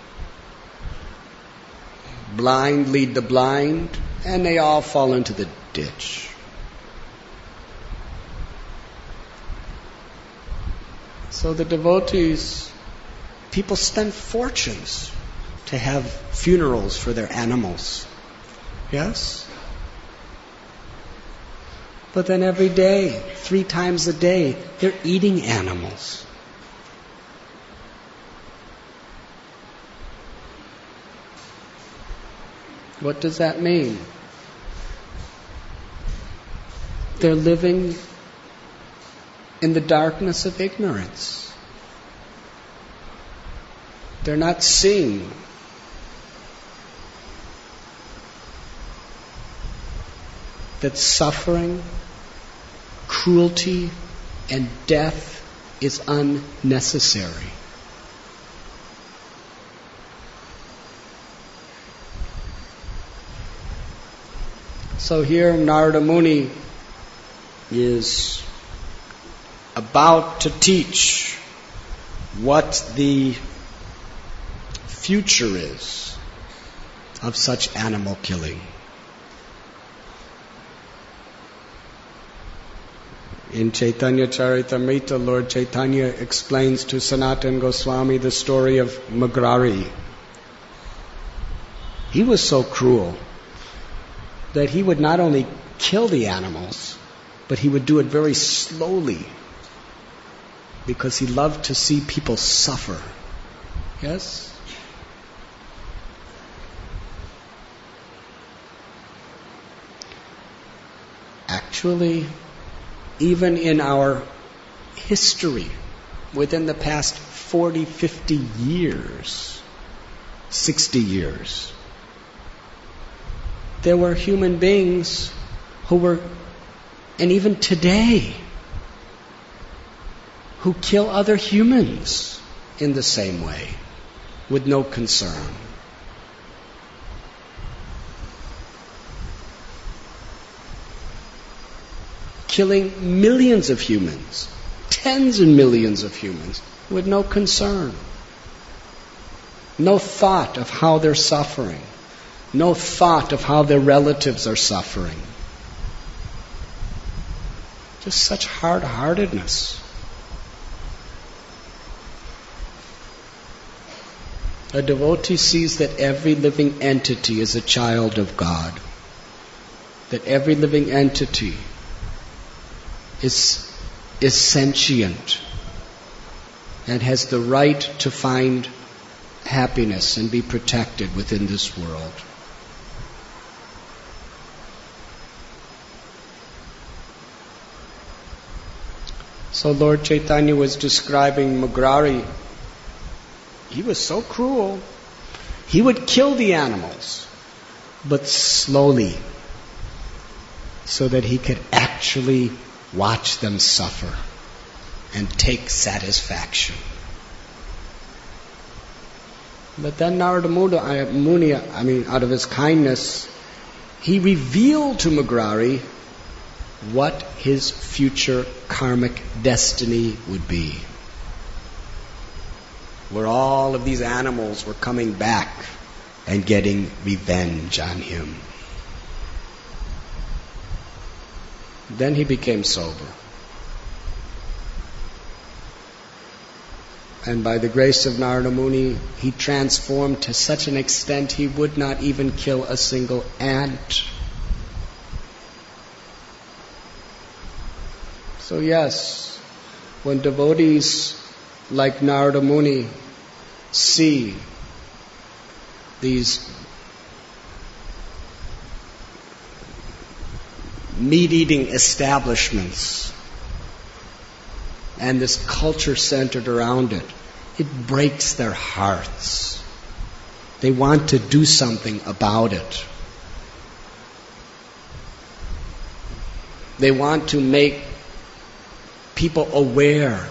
Blind lead the blind, and they all fall into the ditch. So the devotees, people spend fortunes to have funerals for their animals. Yes? But then every day, three times a day, they're eating animals. What does that mean? They're living in the darkness of ignorance. They're not seeing that suffering, cruelty, and death is unnecessary. So here Narada Muni is about to teach what the future is of such animal killing. In Chaitanya Charitamrita, Lord Chaitanya explains to Sanatana Goswami the story of Mugrari. He was so cruel that he would not only kill the animals, but he would do it very slowly because he loved to see people suffer. Yes? Actually, even in our history, within the past forty, fifty years, sixty years, there were human beings who were, and even today, who kill other humans in the same way, with no concern. Killing millions of humans, tens and millions of humans, with no concern. No thought of how they're suffering. No thought of how their relatives are suffering. Just such hard-heartedness. A devotee sees that every living entity is a child of God. That every living entity is, is sentient and has the right to find happiness and be protected within this world. So Lord Chaitanya was describing Mugrari. He was so cruel. He would kill the animals, but slowly, so that he could actually watch them suffer and take satisfaction. But then Narada Muni, I mean, out of his kindness, he revealed to Mugrari what his future karmic destiny would be. Where all of these animals were coming back and getting revenge on him. Then he became sober. And by the grace of Narada Muni, he transformed to such an extent he would not even kill a single ant. So yes, when devotees like Narada Muni see these meat-eating establishments and this culture centered around it, it breaks their hearts. They want to do something about it. They want to make people aware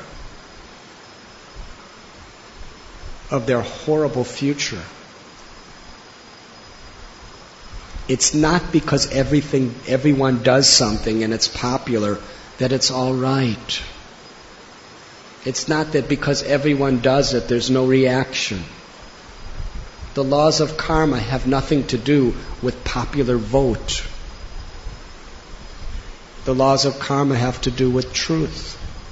of their horrible future. It's not because everything, everyone does something and it's popular that it's all right. It's not that because everyone does it, there's no reaction. The laws of karma have nothing to do with popular vote. The laws of karma have to do with truth.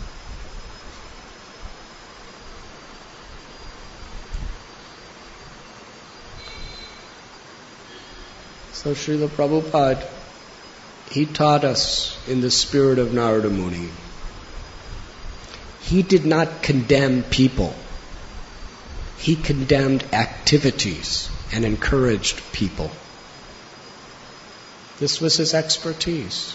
So Srila Prabhupada, he taught us in the spirit of Narada Muni. He did not condemn people. He condemned activities and encouraged people. This was his expertise.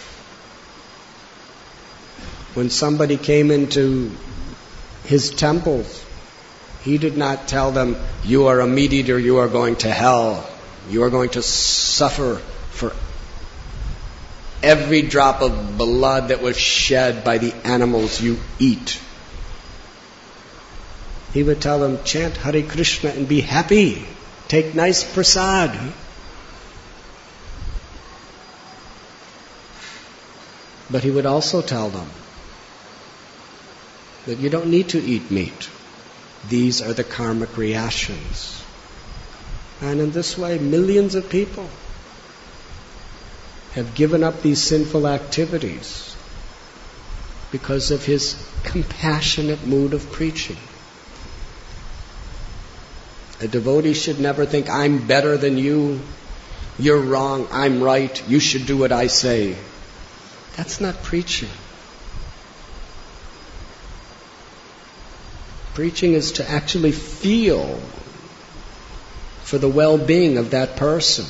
When somebody came into his temples, he did not tell them, you are a meat eater, you are going to hell. You are going to suffer for every drop of blood that was shed by the animals you eat. He would tell them, chant Hare Krishna and be happy. Take nice prasad. But he would also tell them that you don't need to eat meat. These are the karmic reactions. And in this way, millions of people have given up these sinful activities because of his compassionate mood of preaching. A devotee should never think, I'm better than you, you're wrong, I'm right, you should do what I say. That's not preaching. Preaching is to actually feel for the well-being of that person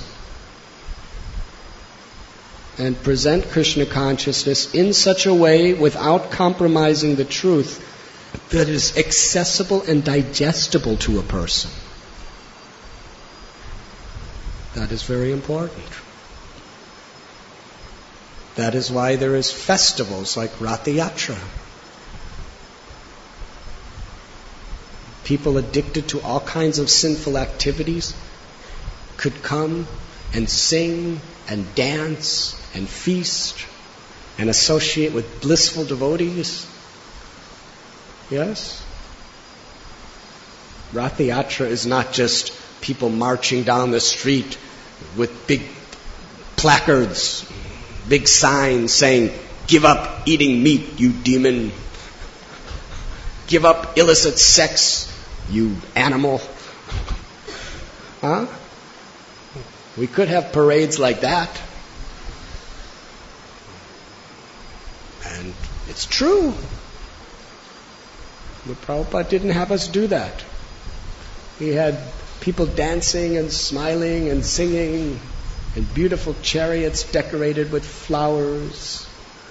and present Krishna consciousness in such a way without compromising the truth that is accessible and digestible to a person. That is very important. That is why there is festivals like Ratha Yatra. People addicted to all kinds of sinful activities could come and sing and dance and feast and associate with blissful devotees. Yes? Ratha Yatra is not just people marching down the street with big placards, big signs saying, give up eating meat, you demon. Give up illicit sex, you animal. Huh? We could have parades like that. And it's true. But Prabhupada didn't have us do that. He had people dancing and smiling and singing and beautiful chariots decorated with flowers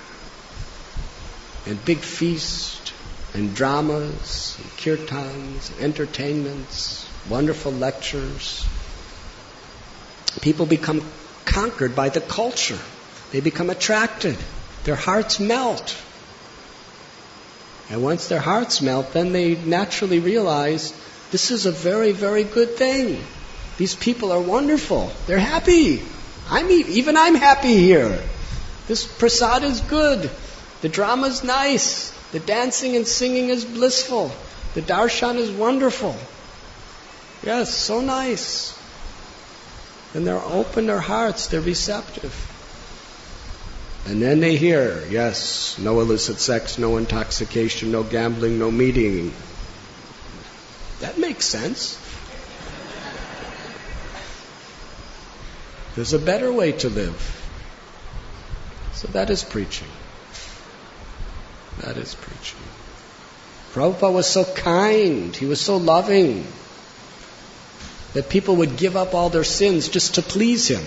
and big feasts and dramas and kirtans and entertainments, wonderful lectures. People become conquered by the culture. They become attracted. Their hearts melt. And once their hearts melt, then they naturally realize this is a very, very good thing. These people are wonderful. They're happy. I'm even I'm happy here. This prasad is good. The drama is nice. The dancing and singing is blissful. The darshan is wonderful. Yes, so nice. And they're open their hearts, they're receptive. And then they hear, yes, no illicit sex, no intoxication, no gambling, no meat eating. makes sense. There's a better way to live. So that is preaching. That is preaching. Prabhupada was so kind, he was so loving, that people would give up all their sins just to please him.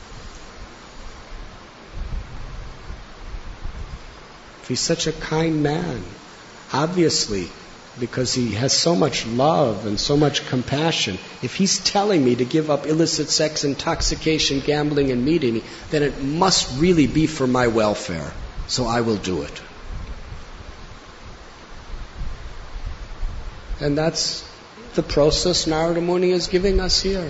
If he's such a kind man, obviously, because he has so much love and so much compassion, if he's telling me to give up illicit sex, intoxication, gambling, and meat eating, then it must really be for my welfare. So I will do it. And that's the process Narada Muni is giving us here.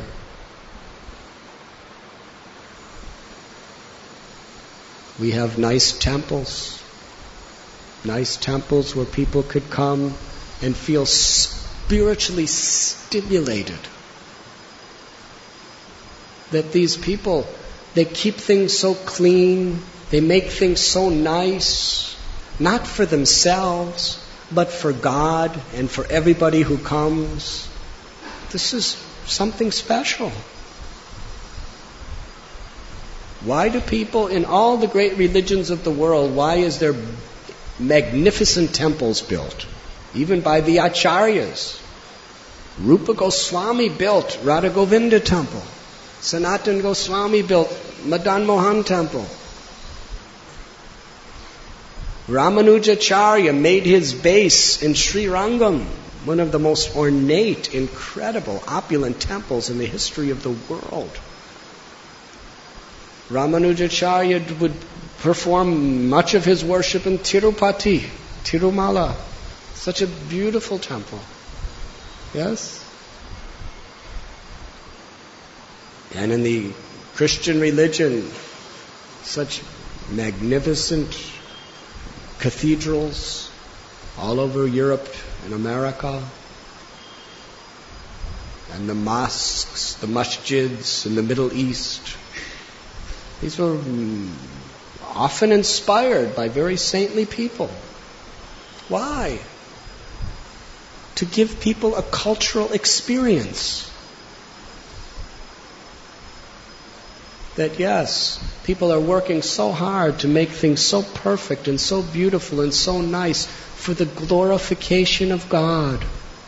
We have nice temples. Nice temples where people could come and feel spiritually stimulated. That these people, they keep things so clean, they make things so nice, not for themselves, but for God and for everybody who comes. This is something special. Why do people in all the great religions of the world, why is there magnificent temples built? Even by the acharyas. Rupa Goswami built Radha Govinda temple. Sanatana Goswami built Madan Mohan temple. Ramanujacharya made his base in Sri Rangam, one of the most ornate, incredible, opulent temples in the history of the world. Ramanujacharya would perform much of his worship in Tirupati, Tirumala. Such a beautiful temple. Yes? And in the Christian religion, such magnificent cathedrals all over Europe and America, and the mosques, the masjids in the Middle East. These were often inspired by very saintly people. Why? To give people a cultural experience. That yes, people are working so hard to make things so perfect and so beautiful and so nice for the glorification of God.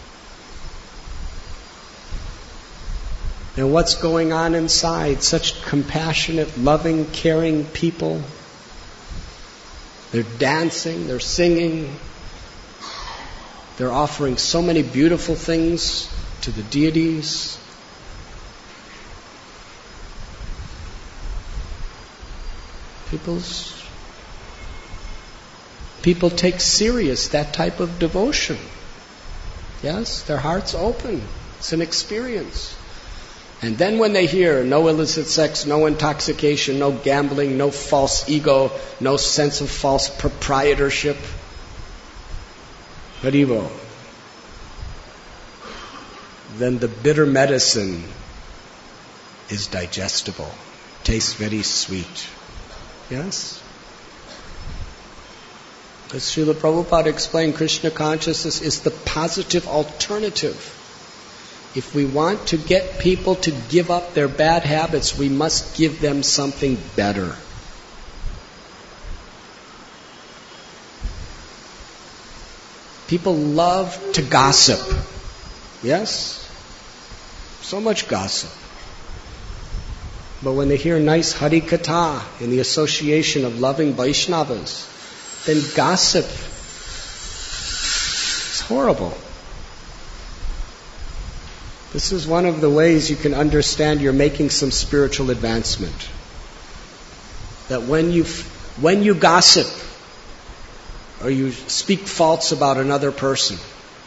And what's going on inside? Such compassionate, loving, caring people. They're dancing, they're singing, they're offering so many beautiful things to the deities. People's, people take serious that type of devotion. Yes, their hearts open. It's an experience. And then when they hear no illicit sex, no intoxication, no gambling, no false ego, no sense of false proprietorship, Haribo, then the bitter medicine is digestible, tastes very sweet. Yes? As Srila Prabhupada explained, Krishna consciousness is the positive alternative. If we want to get people to give up their bad habits, we must give them something better. People love to gossip. Yes? So much gossip. But when they hear nice Hari Katha in the association of loving Vaishnavas, then gossip is horrible. This is one of the ways you can understand you're making some spiritual advancement. That when you when you gossip or you speak false about another person,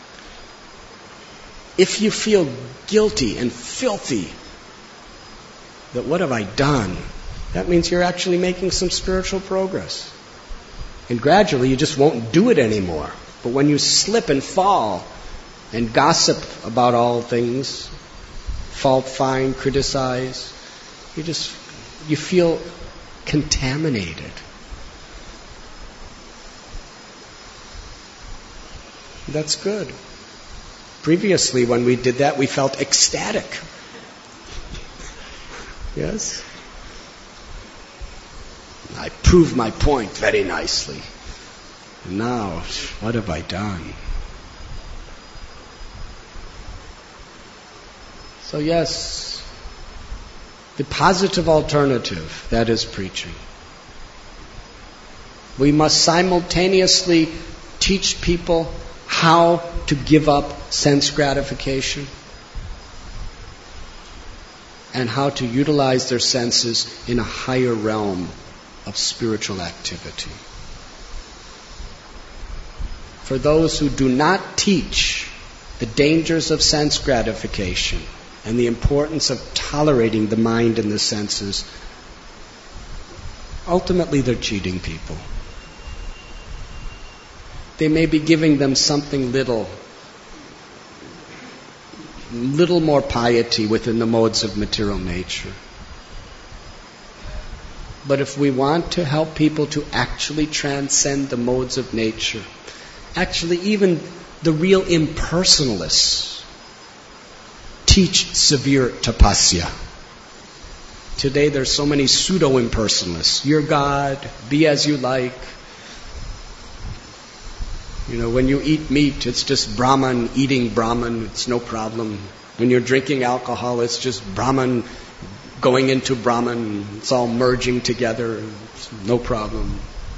if you feel guilty and filthy, that what have I done? That means you're actually making some spiritual progress. And gradually you just won't do it anymore. But when you slip and fall and gossip about all things, fault find, criticize, you just, you feel contaminated. That's good. Previously, when we did that, we felt ecstatic. Yes? I proved my point very nicely. Now, what have I done? So yes, the positive alternative, that is preaching. We must simultaneously teach people how to give up sense gratification and how to utilize their senses in a higher realm of spiritual activity. For those who do not teach the dangers of sense gratification and the importance of tolerating the mind and the senses, ultimately they're cheating people. They may be giving them something little, little more piety within the modes of material nature. But if we want to help people to actually transcend the modes of nature, actually even the real impersonalists teach severe tapasya. Today there's so many pseudo-impersonalists. You're God, be as you like. You know, when you eat meat, it's just Brahman eating Brahman, it's no problem. When you're drinking alcohol, it's just Brahman going into Brahman, it's all merging together, it's no problem.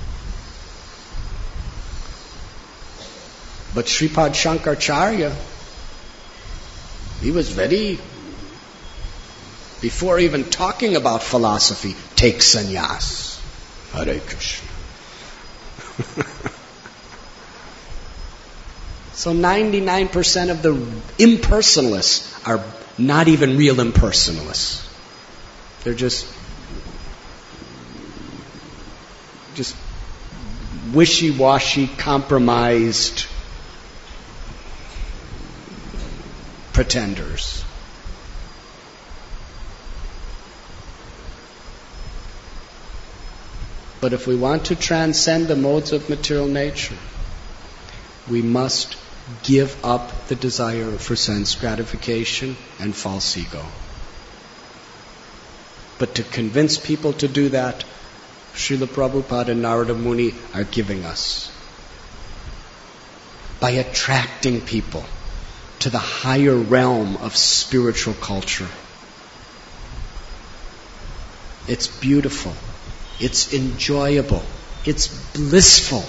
But Sripad Shankaracharya, he was very, before even talking about philosophy, take sannyas. Hare Krishna. So ninety-nine percent of the impersonalists are not even real impersonalists. They're just, just wishy-washy, compromised pretenders. But if we want to transcend the modes of material nature, we must give up the desire for sense gratification and false ego. But to convince people to do that, Srila Prabhupada and Narada Muni are giving us. By attracting people to the higher realm of spiritual culture. It's beautiful. It's enjoyable. It's blissful.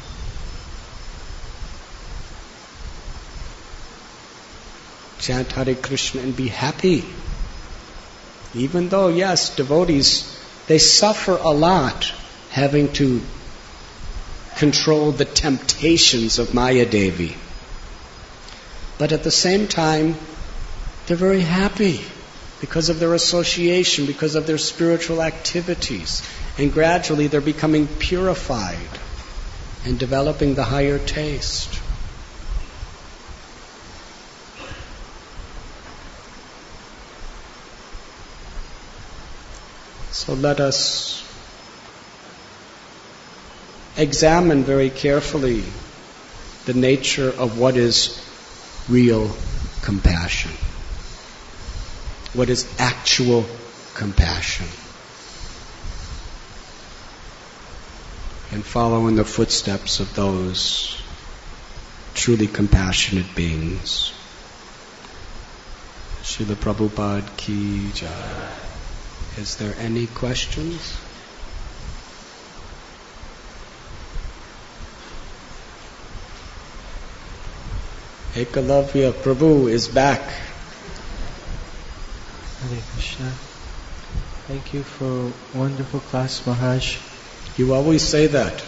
Chant Hare Krishna and be happy. Even though, yes, devotees, they suffer a lot having to control the temptations of Maya Devi. But at the same time, they're very happy because of their association, because of their spiritual activities. And gradually they're becoming purified and developing the higher taste. So let us examine very carefully the nature of what is real compassion. What is actual compassion? And follow in the footsteps of those truly compassionate beings. Srila Prabhupada ki jai. Is there any questions? Ekalavya Prabhu is back. Hare Krishna. Thank you for a wonderful class, Maharaj. You always say that.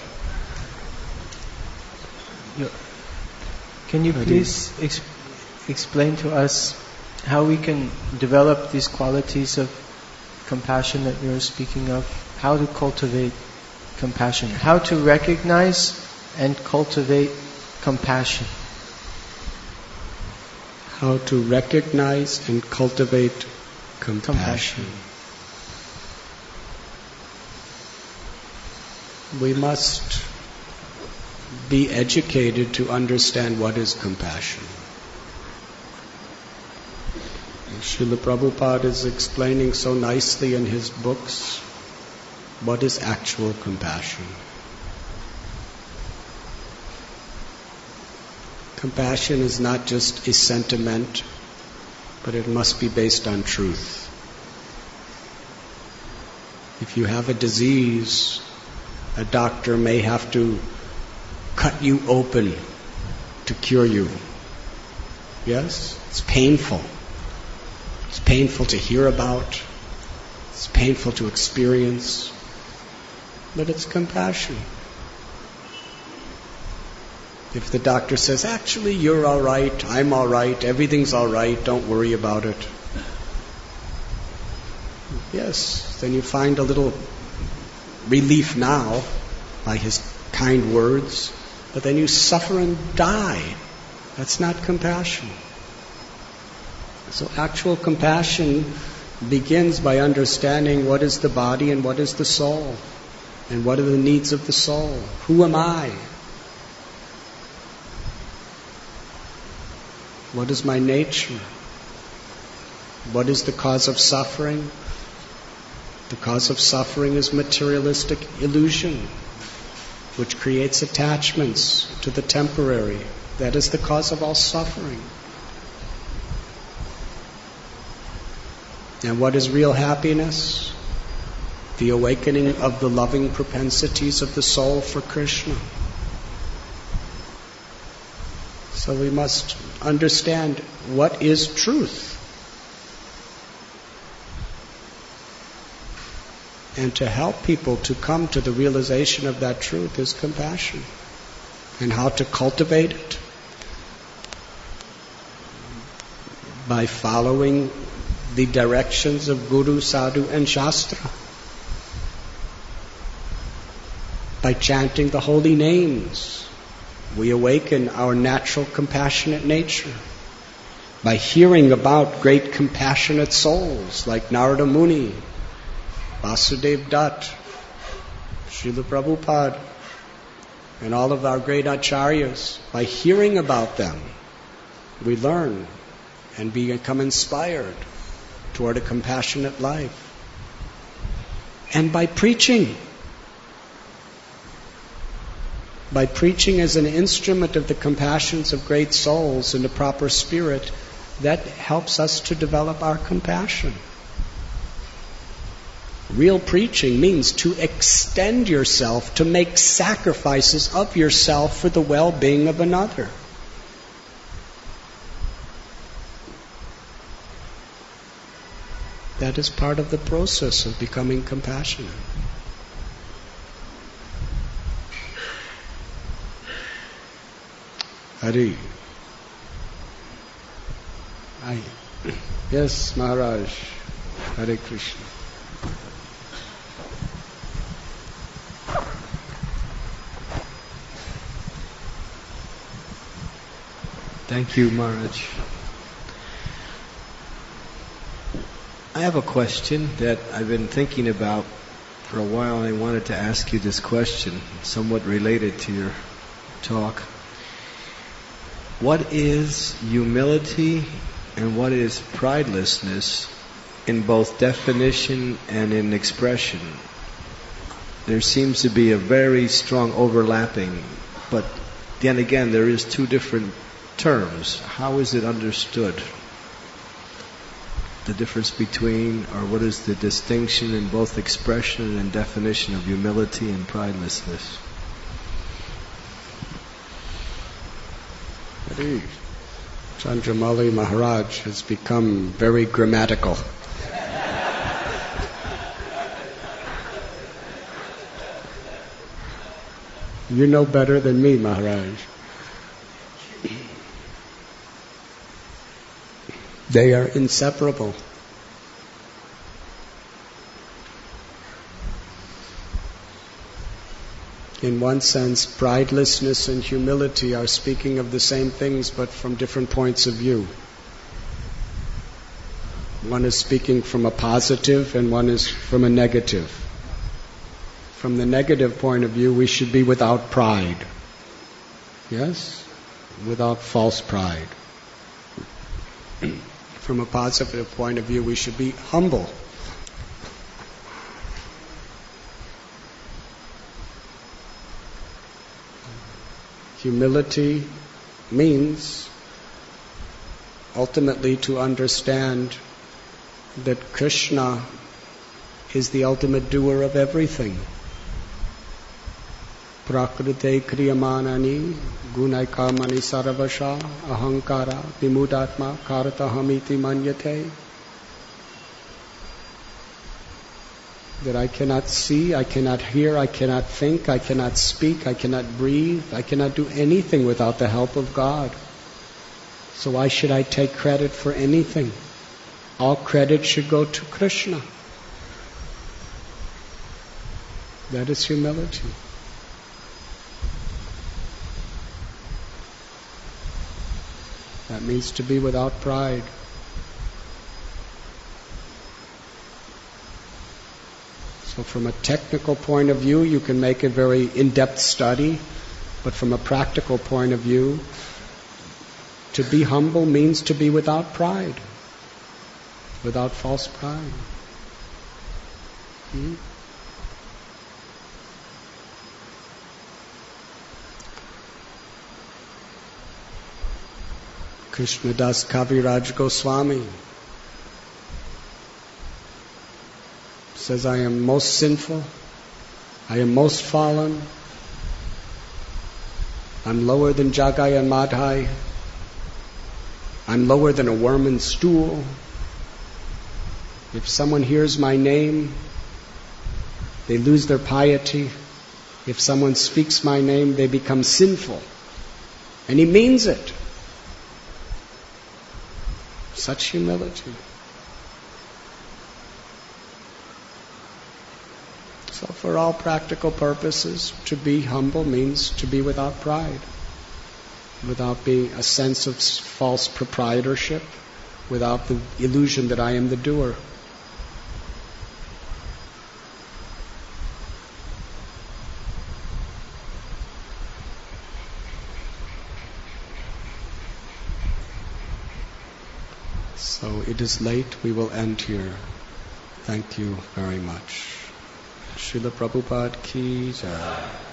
You, can you please ex- explain to us how we can develop these qualities of compassion that you were speaking of? How to cultivate compassion? How to recognize and cultivate compassion? How to recognize and cultivate compassion. compassion. We must be educated to understand what is compassion. Srila Prabhupada is explaining so nicely in his books what is actual compassion. Compassion is not just a sentiment, but it must be based on truth. If you have a disease, a doctor may have to cut you open to cure you. Yes? It's painful. It's painful to hear about. It's painful to experience. But it's compassion. If the doctor says, actually you're all right, I'm all right, everything's all right, don't worry about it. Yes, then you find a little relief now by his kind words, but then you suffer and die. That's not compassion. So actual compassion begins by understanding what is the body and what is the soul, and what are the needs of the soul. Who am I? What is my nature? What is the cause of suffering? The cause of suffering is materialistic illusion, which creates attachments to the temporary. That is the cause of all suffering. And what is real happiness? The awakening of the loving propensities of the soul for Krishna. So we must understand what is truth. And to help people to come to the realization of that truth is compassion. And how to cultivate it? By following the directions of Guru, Sadhu and Shastra. By chanting the holy names, we awaken our natural compassionate nature. By hearing about great compassionate souls like Narada Muni, Vasudev Dutt, Srila Prabhupada, and all of our great acharyas, by hearing about them, we learn and become inspired toward a compassionate life. And by preaching, by preaching as an instrument of the compassions of great souls in the proper spirit, that helps us to develop our compassion. Real preaching means to extend yourself, to make sacrifices of yourself for the well-being of another. That is part of the process of becoming compassionate. Hari. Aye. Yes, Maharaj. Hare Krishna. Thank you, Maharaj. I have a question that I've been thinking about for a while. I wanted to ask you this question, somewhat related to your talk. What is humility and what is pridelessness in both definition and in expression? There seems to be a very strong overlapping, but then again there is two different terms. How is it understood? The difference between, or what is the distinction in both expression and definition of humility and pridelessness? Chandramali Maharaj has become very grammatical. You know better than me, Maharaj. They are inseparable. In one sense, pridelessness and humility are speaking of the same things but from different points of view. One is speaking from a positive and one is from a negative. From the negative point of view, we should be without pride. Yes? Without false pride. from a positive point of view, we should be humble. Humility means ultimately to understand that Krishna is the ultimate doer of everything. Prakrite kriyamanani gunaikamani saravasha ahankara vimudatma karatahamiti manyate. That I cannot see, I cannot hear, I cannot think, I cannot speak, I cannot breathe, I cannot do anything without the help of God. So why should I take credit for anything? All credit should go to Krishna. That is humility. That means to be without pride. So from a technical point of view, you can make a very in-depth study, but from a practical point of view, to be humble means to be without pride, without false pride. Hmm? Krishnadas Kaviraj Goswami says, I am most sinful, I am most fallen, I'm lower than Jagai and Madhai, I'm lower than a worm in stool. If someone hears my name, they lose their piety. If someone speaks my name, they become sinful. And he means it. Such humility. So for all practical purposes, to be humble means to be without pride, without being a sense of false proprietorship, without the illusion that I am the doer. So it is late, we will end here. Thank you very much. Srila Prabhupada ki jai.